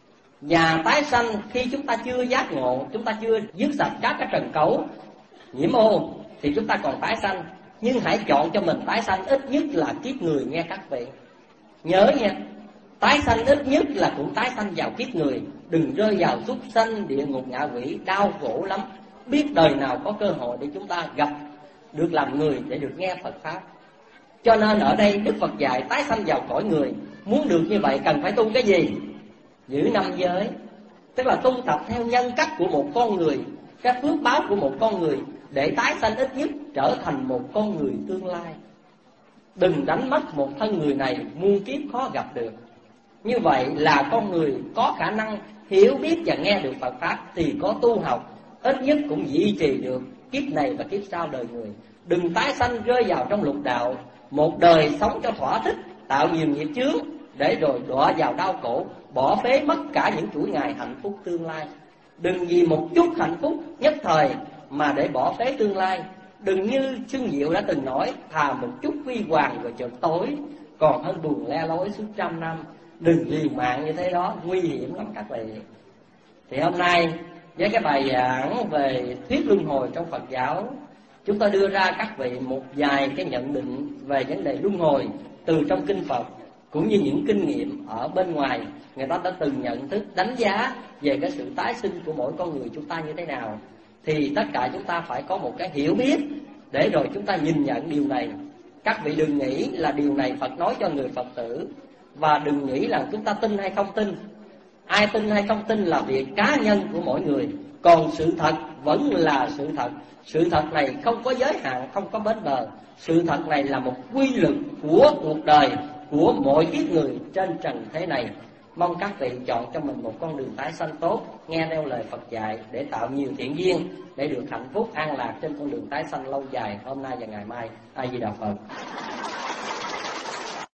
Và tái sanh khi chúng ta chưa giác ngộ, chúng ta chưa dứt sạch các cái trần cấu nhiễm ô thì chúng ta còn tái sanh. Nhưng hãy chọn cho mình tái sanh ít nhất là kiếp người nghe các vị. Nhớ nha, tái sanh ít nhất là cũng tái sanh vào kiếp người. Đừng rơi vào súc sanh, địa ngục, ngạ quỷ, đau khổ lắm. Biết đời nào có cơ hội để chúng ta gặp được làm người, để được nghe Phật Pháp. Cho nên ở đây Đức Phật dạy tái sanh vào cõi người. Muốn được như vậy cần phải tu cái gì? Giữ năm giới, tức là tu tập theo nhân cách của một con người, cái phước báo của một con người, để tái sanh ít nhất trở thành một con người tương lai. Đừng đánh mất một thân người này muôn kiếp khó gặp được. Như vậy là con người có khả năng hiểu biết và nghe được Phật Pháp, thì có tu học ít nhất cũng duy trì được kiếp này và kiếp sau đời người. Đừng tái sanh rơi vào trong lục đạo, một đời sống cho thỏa thích, tạo nhiều nghiệp chướng, để rồi đọa vào đau khổ, bỏ phế mất cả những chuỗi ngày hạnh phúc tương lai. Đừng vì một chút hạnh phúc nhất thời mà để bỏ phế tương lai. Đừng như Xuân Diệu đã từng nói, thà một chút huy hoàng rồi chợt tối, còn hơn buồn le lối suốt trăm năm. Đừng liều mạng như thế đó, nguy hiểm lắm các vị. Thì hôm nay với cái bài giảng về thuyết luân hồi trong Phật giáo, chúng tôi đưa ra các vị một vài cái nhận định về vấn đề luân hồi từ trong kinh Phật, cũng như những kinh nghiệm ở bên ngoài, người ta đã từng nhận thức, đánh giá về cái sự tái sinh của mỗi con người chúng ta như thế nào. Thì tất cả chúng ta phải có một cái hiểu biết để rồi chúng ta nhìn nhận điều này. Các vị đừng nghĩ là điều này Phật nói cho người Phật tử, và đừng nghĩ là chúng ta tin hay không tin. Ai tin hay không tin là việc cá nhân của mỗi người, còn sự thật vẫn là sự thật. Sự thật này không có giới hạn, không có bến bờ. Sự thật này là một quy luật của cuộc đời, của mỗi kiếp người trên trần thế này. Mong các vị chọn cho mình một con đường tái sanh tốt, nghe theo lời Phật dạy để tạo nhiều thiện duyên, để được hạnh phúc an lạc trên con đường tái sanh lâu dài hôm nay và ngày mai. A Di Đà Phật.